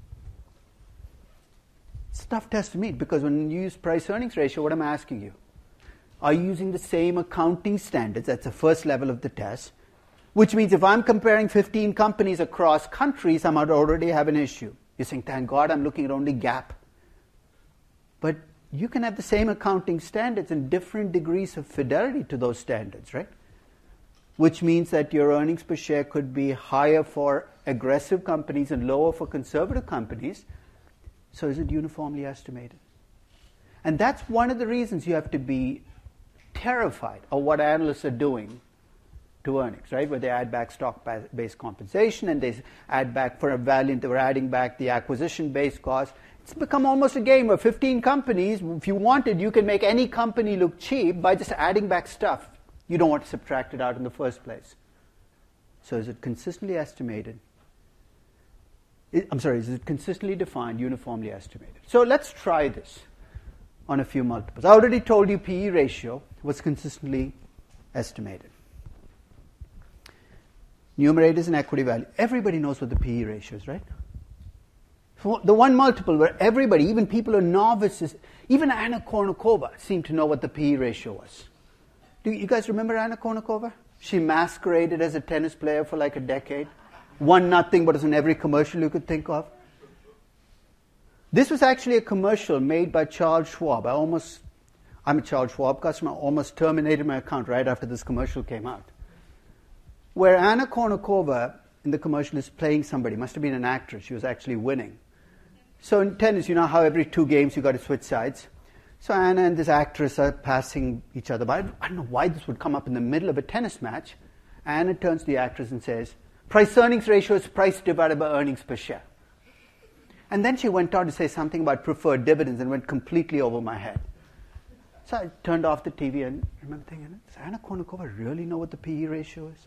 It's a tough test to meet because when you use price-earnings ratio, what I'm asking you, are you using the same accounting standards? That's the first level of the test, which means if I'm comparing fifteen companies across countries, I might already have an issue. You're saying, thank God I'm looking at only GAAP. But you can have the same accounting standards and different degrees of fidelity to those standards, right? Which means that your earnings per share could be higher for aggressive companies and lower for conservative companies. So is it uniformly estimated? And that's one of the reasons you have to be terrified of what analysts are doing to earnings, right? Where they add back stock-based compensation and they add back for a Valeant, they're adding back the acquisition-based cost. It's become almost a game where fifteen companies, if you wanted, you can make any company look cheap by just adding back stuff. You don't want to subtract it out in the first place. So is it consistently estimated? I'm sorry, is it consistently defined, uniformly estimated? So let's try this on a few multiples. I already told you P E ratio was consistently estimated. Numerator is an equity value. Everybody knows what the P E ratio is, right? So the one multiple where everybody, even people who are novices, even Anna Kournikova seemed to know what the P E ratio was. Do you guys remember Anna Kournikova? She masqueraded as a tennis player for like a decade. Won nothing, but was in every commercial you could think of. This was actually a commercial made by Charles Schwab. I almost, I'm a Charles Schwab customer, almost terminated my account right after this commercial came out. Where Anna Kournikova in the commercial is playing somebody, must have been an actress, she was actually winning. So in tennis, you know how every two games you got to switch sides. So Anna and this actress are passing each other by. I don't know why this would come up in the middle of a tennis match. Anna turns to the actress and says, price-earnings ratio is price divided by earnings per share. And then she went on to say something about preferred dividends and went completely over my head. So I turned off the T V and I remember thinking, does Anna Kournikova really know what the P E ratio is?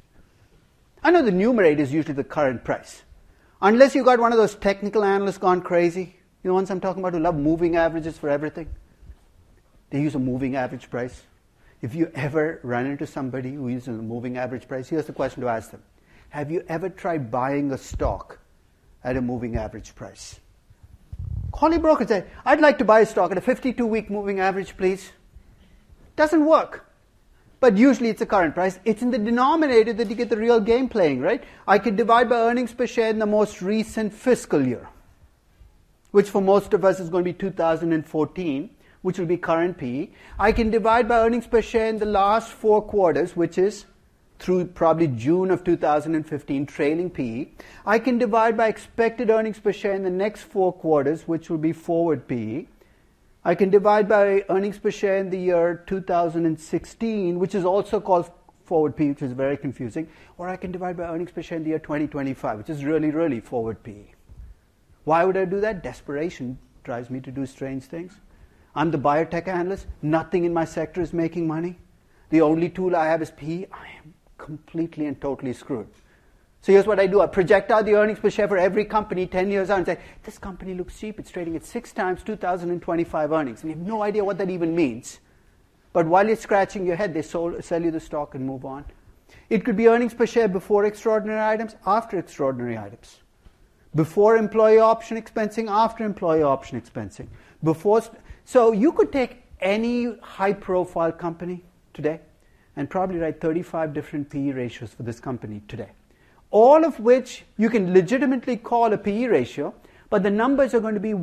I know the numerator is usually the current price. Unless you got one of those technical analysts gone crazy, you know the ones I'm talking about who love moving averages for everything. They use a moving average price. If you ever run into somebody who uses a moving average price, here's the question to ask them. Have you ever tried buying a stock at a moving average price? Call your broker and say, I'd like to buy a stock at a fifty-two week moving average, please. Doesn't work. But usually it's a current price. It's in the denominator that you get the real game playing, right? I could divide by earnings per share in the most recent fiscal year, which for most of us is going to be two thousand fourteen, which will be current P E. I can divide by earnings per share in the last four quarters, which is through probably June of two thousand fifteen, trailing P E. I can divide by expected earnings per share in the next four quarters, which will be forward P E. I can divide by earnings per share in the year two thousand sixteen, which is also called forward P E, which is very confusing. Or I can divide by earnings per share in the year twenty twenty-five, which is really, really forward P E. Why would I do that? Desperation drives me to do strange things. I'm the biotech analyst. Nothing in my sector is making money. The only tool I have is P E. I am completely and totally screwed. So here's what I do. I project out the earnings per share for every company ten years out and say, this company looks cheap. It's trading at six times two thousand twenty-five earnings. And you have no idea what that even means. But while you're scratching your head, they sold, sell you the stock and move on. It could be earnings per share before extraordinary items, after extraordinary items. Before employee option expensing, after employee option expensing. Before, so you could take any high-profile company today and probably write thirty-five different P E ratios for this company today. All of which you can legitimately call a P E ratio, but the numbers are going to be wildly different. I remember doing this for Cisco about five years ago.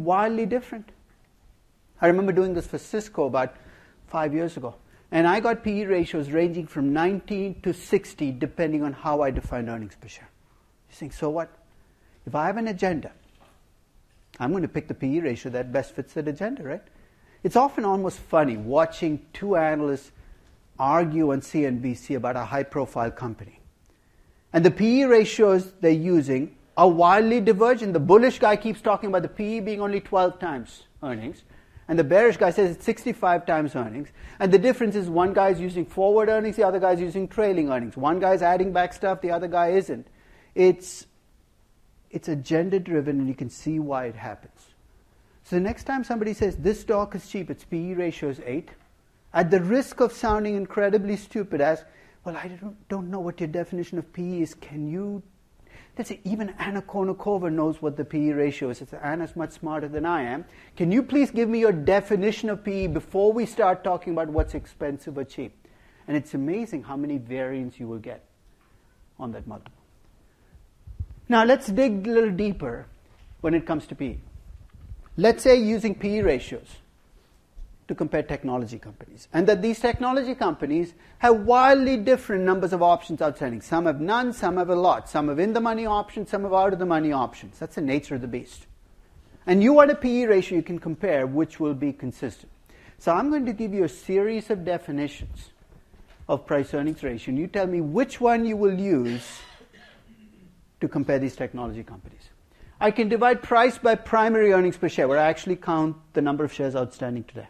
And I got P E ratios ranging from nineteen to sixty depending on how I define earnings per share. You think, so what? If I have an agenda, I'm going to pick the P E ratio that best fits that agenda, right? It's often almost funny watching two analysts argue on C N B C about a high-profile company. And the P E ratios they're using are wildly divergent. The bullish guy keeps talking about the P E being only twelve times earnings, and the bearish guy says it's sixty-five times earnings. And the difference is one guy is using forward earnings, the other guy is using trailing earnings. One guy is adding back stuff, the other guy isn't. It's, it's agenda-driven, and you can see why it happens. So the next time somebody says, this stock is cheap, its P E ratio is eight, at the risk of sounding incredibly stupid, ask, well, I don't, don't know what your definition of P E is. Can you... Let's say even Anna Kournikova knows what the P E ratio is. It's, Anna's much smarter than I am. Can you please give me your definition of P E before we start talking about what's expensive or cheap? And it's amazing how many variants you will get on that multiple. Now let's dig a little deeper when it comes to P E. Let's say using P E ratios to compare technology companies, and that these technology companies have wildly different numbers of options outstanding. Some have none, some have a lot. Some have in-the-money options, some have out-of-the-money options. That's the nature of the beast. And you want a P E ratio you can compare which will be consistent. So I'm going to give you a series of definitions of price-earnings ratio, and you tell me which one you will use to compare these technology companies. I can divide price by primary earnings per share, where I actually count the number of shares outstanding today.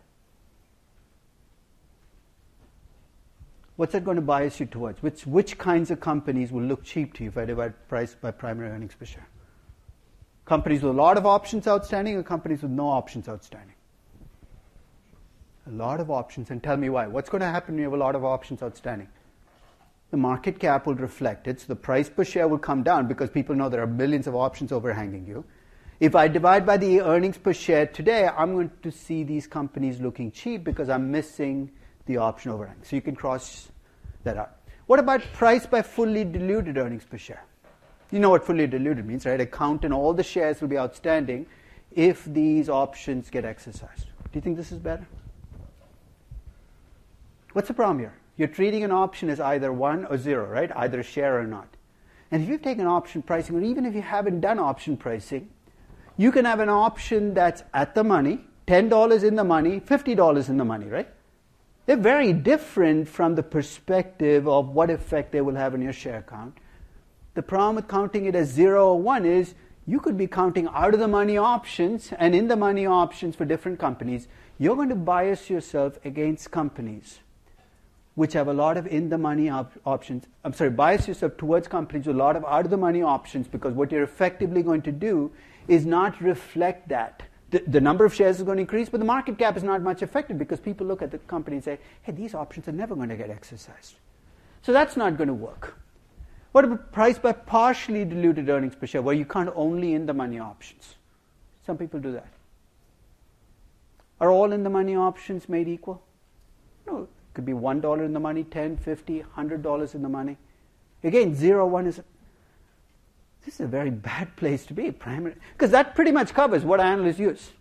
What's that going to bias you towards? Which, which kinds of companies will look cheap to you if I divide price by primary earnings per share? Companies with a lot of options outstanding or companies with no options outstanding? A lot of options, and tell me why. What's going to happen when you have a lot of options outstanding? The market cap will reflect it, so the price per share will come down because people know there are millions of options overhanging you. If I divide by the earnings per share today, I'm going to see these companies looking cheap because I'm missing the option overhang. So you can cross that out. What about price by fully diluted earnings per share? You know what fully diluted means, right? A count and all the shares will be outstanding if these options get exercised. Do you think this is better? What's the problem here? You're treating an option as either one or zero, right? Either a share or not. And if you've taken option pricing, or even if you haven't done option pricing, you can have an option that's at the money, ten dollars in the money, fifty dollars in the money, right? They're very different from the perspective of what effect they will have on your share count. The problem with counting it as zero or one is you could be counting out of the money options and in the money options for different companies. You're going to bias yourself against companies which have a lot of in the money op- options. I'm sorry, bias yourself towards companies with a lot of out of the money options, because what you're effectively going to do is not reflect that. The, the number of shares is going to increase, but the market cap is not much affected because people look at the company and say, hey, these options are never going to get exercised. So that's not going to work. What about price by partially diluted earnings per share, where you count only in the money options? Some people do that. Are all in the money options made equal? No. It could be one dollar in the money, ten, fifty, one hundred dollars in the money. Again, zero, one is... This is a very bad place to be, primary, because that pretty much covers what analysts use.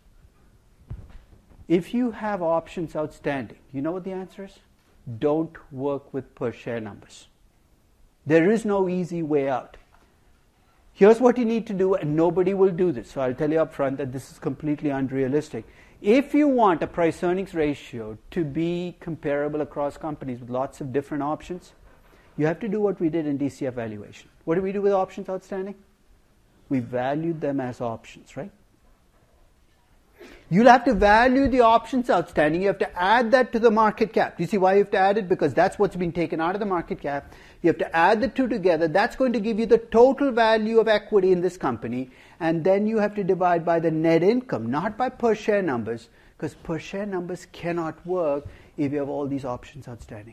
If you have options outstanding, you know what the answer is? Don't work with per share numbers. There is no easy way out. Here's what you need to do, and nobody will do this. So I'll tell you up front that this is completely unrealistic. If you want a price-earnings ratio to be comparable across companies with lots of different options, you have to do what we did in D C F valuation. What do we do with options outstanding? We valued them as options, right? You'll have to value the options outstanding. You have to add that to the market cap. Do you see why you have to add it? Because that's what's been taken out of the market cap. You have to add the two together. That's going to give you the total value of equity in this company. And then you have to divide by the net income, not by per share numbers, because per share numbers cannot work if you have all these options outstanding.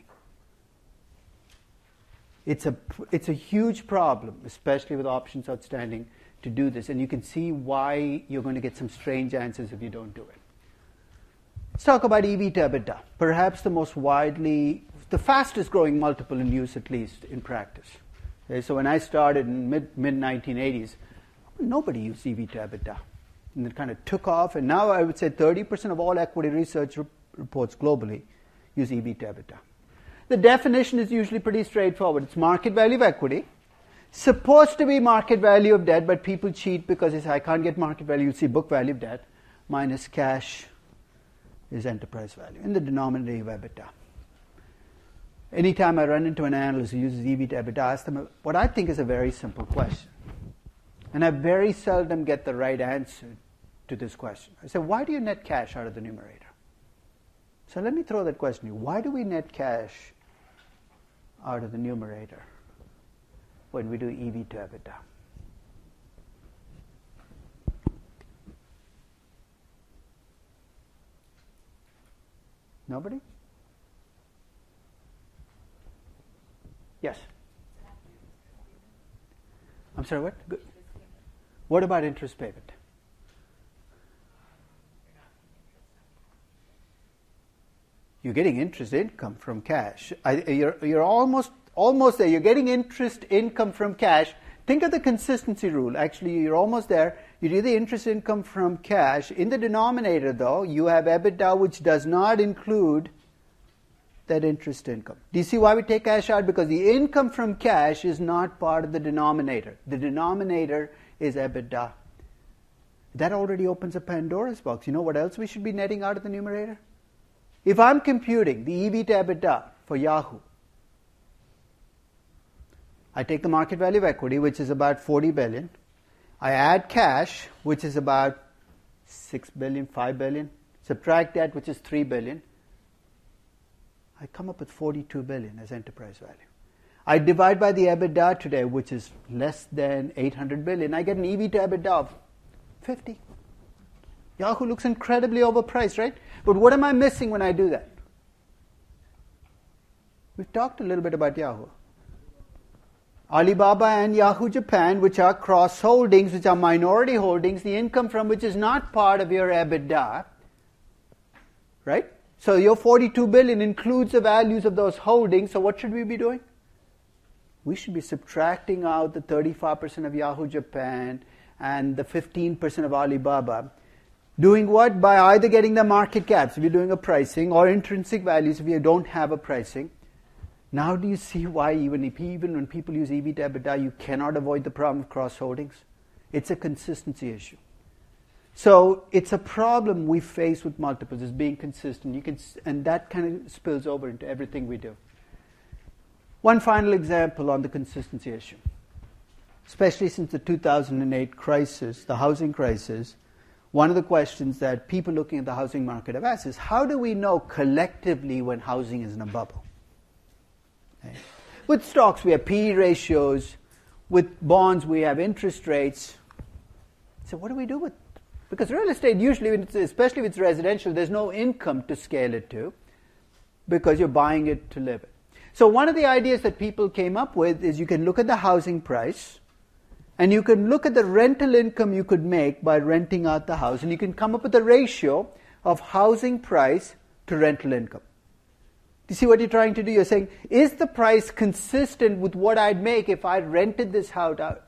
It's a, it's a huge problem, especially with options outstanding, to do this. And you can see why you're going to get some strange answers if you don't do it. Let's talk about E V to EBITDA. Perhaps the most widely, the fastest growing multiple in use, at least in practice. Okay, so when I started in mid, mid nineteen eighties, nobody used E V to EBITDA. And it kind of took off. And now I would say thirty percent of all equity research re- reports globally use E V to EBITDA. The definition is usually pretty straightforward. It's market value of equity. Supposed to be market value of debt, but people cheat because they say, I can't get market value. You see book value of debt minus cash is enterprise value in the denominator of EBITDA. Anytime I run into an analyst who uses E V to EBITDA, I ask them what I think is a very simple question. And I very seldom get the right answer to this question. I say, why do you net cash out of the numerator? So let me throw that question to you. Why do we net cash out of the numerator when we do E V to EBITDA? Nobody? Yes. I'm sorry, what? Good. What about interest payment? You're getting interest income from cash. I, you're, you're almost almost there. You're getting interest income from cash. Think of the consistency rule. Actually, you're almost there. You do the interest income from cash. In the denominator, though, you have EBITDA, which does not include that interest income. Do you see why we take cash out? Because the income from cash is not part of the denominator. The denominator is EBITDA. That already opens a Pandora's box. You know what else we should be netting out of the numerator? If I'm computing the E V to EBITDA for Yahoo, I take the market value of equity, which is about forty billion. I add cash, which is about six billion, five billion. Subtract that, which is three billion. I come up with forty-two billion as enterprise value. I divide by the EBITDA today, which is less than eight hundred billion. I get an E V to EBITDA of fifty. Yahoo looks incredibly overpriced, right? But what am I missing when I do that? We've talked a little bit about Yahoo. Alibaba and Yahoo Japan, which are cross holdings, which are minority holdings, the income from which is not part of your EBITDA, right? So your forty-two billion includes the values of those holdings. So what should we be doing? We should be subtracting out the thirty-five percent of Yahoo Japan and the fifteen percent of Alibaba. Doing what? By either getting the market caps if you're doing a pricing, or intrinsic values if you don't have a pricing. Now do you see why even if, even when people use E V to EBITDA, you cannot avoid the problem of cross holdings? It's a consistency issue. So it's a problem we face with multiples, is being consistent. You can, and that kind of spills over into everything we do. One final example on the consistency issue. Especially since the two thousand eight crisis, the housing crisis, one of the questions that people looking at the housing market have asked is, how do we know collectively when housing is in a bubble? Okay. With stocks, we have P E ratios. With bonds, we have interest rates. So what do we do with? Because real estate, usually, when it's, especially if it's residential, there's no income to scale it to because you're buying it to live it. So one of the ideas that people came up with is you can look at the housing price and you can look at the rental income you could make by renting out the house, and you can come up with a ratio of housing price to rental income. Do you see what you're trying to do? You're saying, is the price consistent with what I'd make if I rented this house out?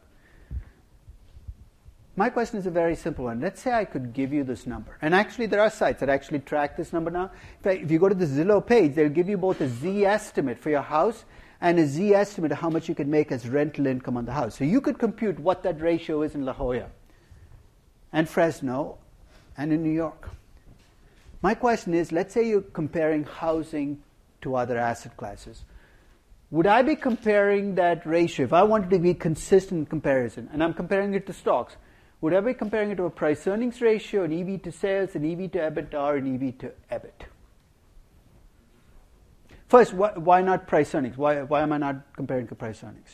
My question is a very simple one. Let's say I could give you this number. And actually, there are sites that actually track this number now. In fact, if you go to the Zillow page, they'll give you both a Z estimate for your house and a Z estimate of how much you can make as rental income on the house. So you could compute what that ratio is in La Jolla and Fresno and in New York. My question is, let's say you're comparing housing to other asset classes. Would I be comparing that ratio, if I wanted to be consistent in comparison, and I'm comparing it to stocks, would I be comparing it to a price-earnings ratio, an E V to sales, an E V to EBITDA, or an E V to E B I T? First, why, why not price-earnings? Why, why am I not comparing to price-earnings?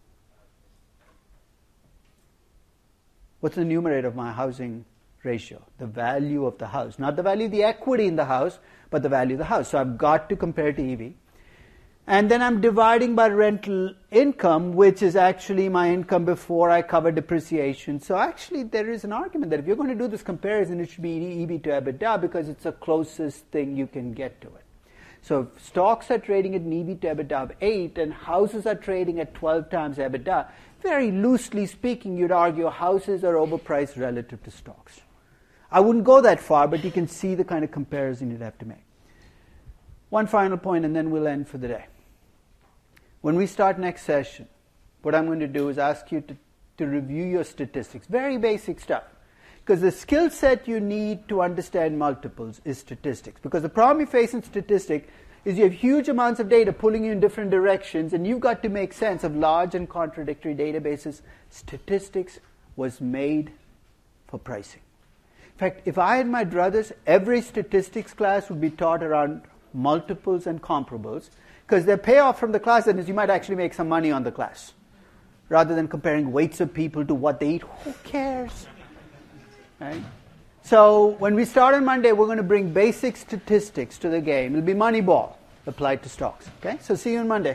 What's the numerator of my housing ratio? The value of the house. Not the value of the equity in the house, but the value of the house. So I've got to compare to E V. And then I'm dividing by rental income, which is actually my income before I cover depreciation. So actually there is an argument that if you're going to do this comparison, it should be E V to EBITDA because it's the closest thing you can get to it. So if stocks are trading at an E V to EBITDA of eight and houses are trading at twelve times EBITDA, very loosely speaking, you'd argue houses are overpriced relative to stocks. I wouldn't go that far, but you can see the kind of comparison you'd have to make. One final point and then we'll end for the day. When we start next session, what I'm going to do is ask you to, to review your statistics. Very basic stuff. Because the skill set you need to understand multiples is statistics. Because the problem you face in statistics is you have huge amounts of data pulling you in different directions, and you've got to make sense of large and contradictory databases. Statistics was made for pricing. In fact, if I had my druthers, every statistics class would be taught around multiples and comparables, because their payoff from the class then is you might actually make some money on the class, rather than comparing weights of people to what they eat. Who cares? Right? So when we start on Monday, we're going to bring basic statistics to the game. It'll be Moneyball applied to stocks. Okay? So see you on Monday.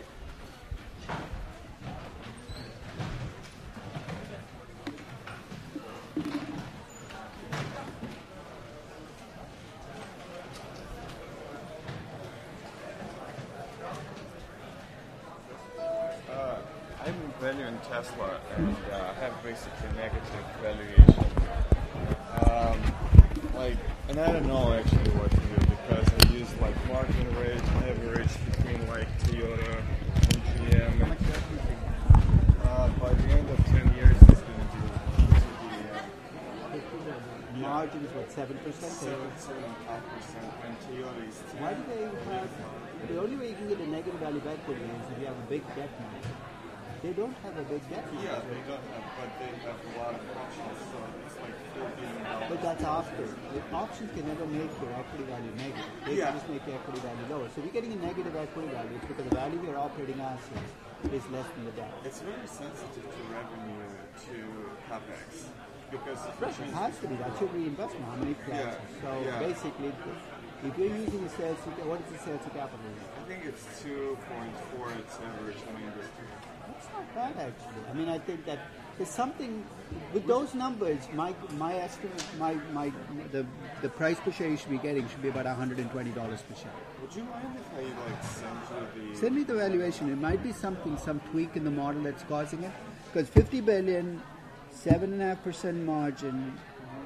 Uh, I'm valuing Tesla and uh, have basically negative valuation. Um, like, and I don't know actually what to do because I use like margin rate average between like Toyota and G M. Uh, by the end of ten years, it's going to be The margin is what, seven percent? seven, seven and a half percent, and Toyota is ten. Why do they have, the only way you can get a negative value of equity is if you have a big debt market. They don't have a big debt market. Yeah, they don't have, but they have a lot of options, so it's like four billion dollars. But that's after. The options can never make your equity value negative. They Yeah. can just make your equity value lower. So if you're getting a negative equity value, it's because the value of your operating assets is less than the debt. It's very sensitive to revenue, to capex, because Right, it has to be. That's your reinvestment. How many plants? Yeah, So yeah. basically, if you're using a sales to, what is the sales to capital ratio? I think it's two point four. It's average on industry. That's not bad, actually. I mean, I think that there's something with those numbers. My my estimate, my my the the price per share you should be getting should be about one hundred twenty dollars per share. Would you mind if I like send you the? Send me the valuation. It might be something, some tweak in the model that's causing it. Because fifty billion, seven and a half percent margin,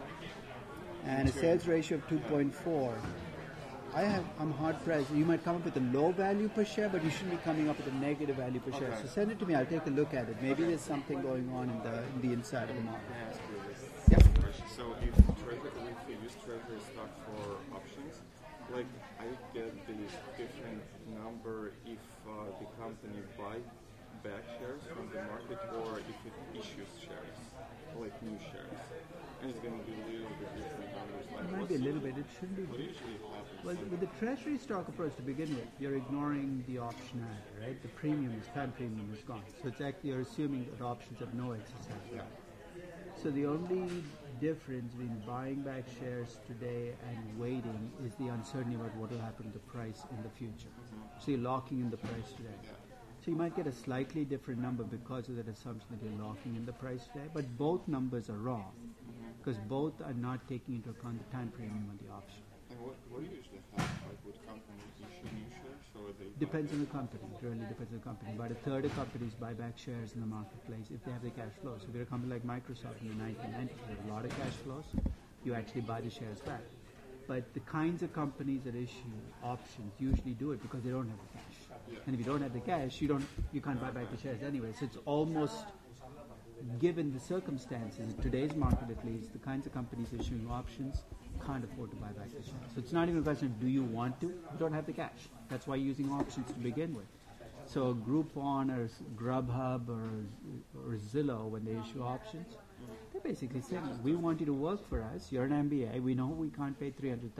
and a sales ratio of two point four. I have, I'm hard pressed. You might come up with a low value per share, but you shouldn't be coming up with a negative value per share. Okay. So send it to me. I'll take a look at it. Maybe there's something going on in the in the inside of the model. Can I ask you this? Yep. question? So if treasury, if you use treasury stock for options, like I get this different number if uh, the company buy back shares from the market or if it issues shares, like new shares, and it's going to be a little bit different numbers. Like It might what's be a the- little bit. It shouldn't be. What usually happens? Well, with the treasury stock approach to begin with, you're ignoring the optionality, right? The premium is, time premium is gone. So it's actually, you're assuming that options have no exercise value. So the only difference between buying back shares today and waiting is the uncertainty about what will happen to the price in the future. So you're locking in the price today. So you might get a slightly different number because of that assumption that you're locking in the price today, but both numbers are wrong because both are not taking into account the time premium on the option. And what, what do you usually have? Like would companies issue new shares or they? Depends on the company. It really depends on the company. About a third of companies buy back shares in the marketplace if they have the cash flow. So if you're a company like Microsoft in the nineteen nineties with a lot of cash flows, you actually buy the shares back. But the kinds of companies that issue options usually do it because they don't have the cash. And if you don't have the cash, you don't, you can't buy back the shares anyway. So it's almost, given the circumstances, in today's market at least, the kinds of companies issuing options can't afford to buy back the shares. So it's not even a question of do you want to, you don't have the cash. That's why you're using options to begin with. So Groupon or Grubhub or, or Zillow, when they issue options, they're basically saying, we want you to work for us, you're an M B A, we know we can't pay three hundred thousand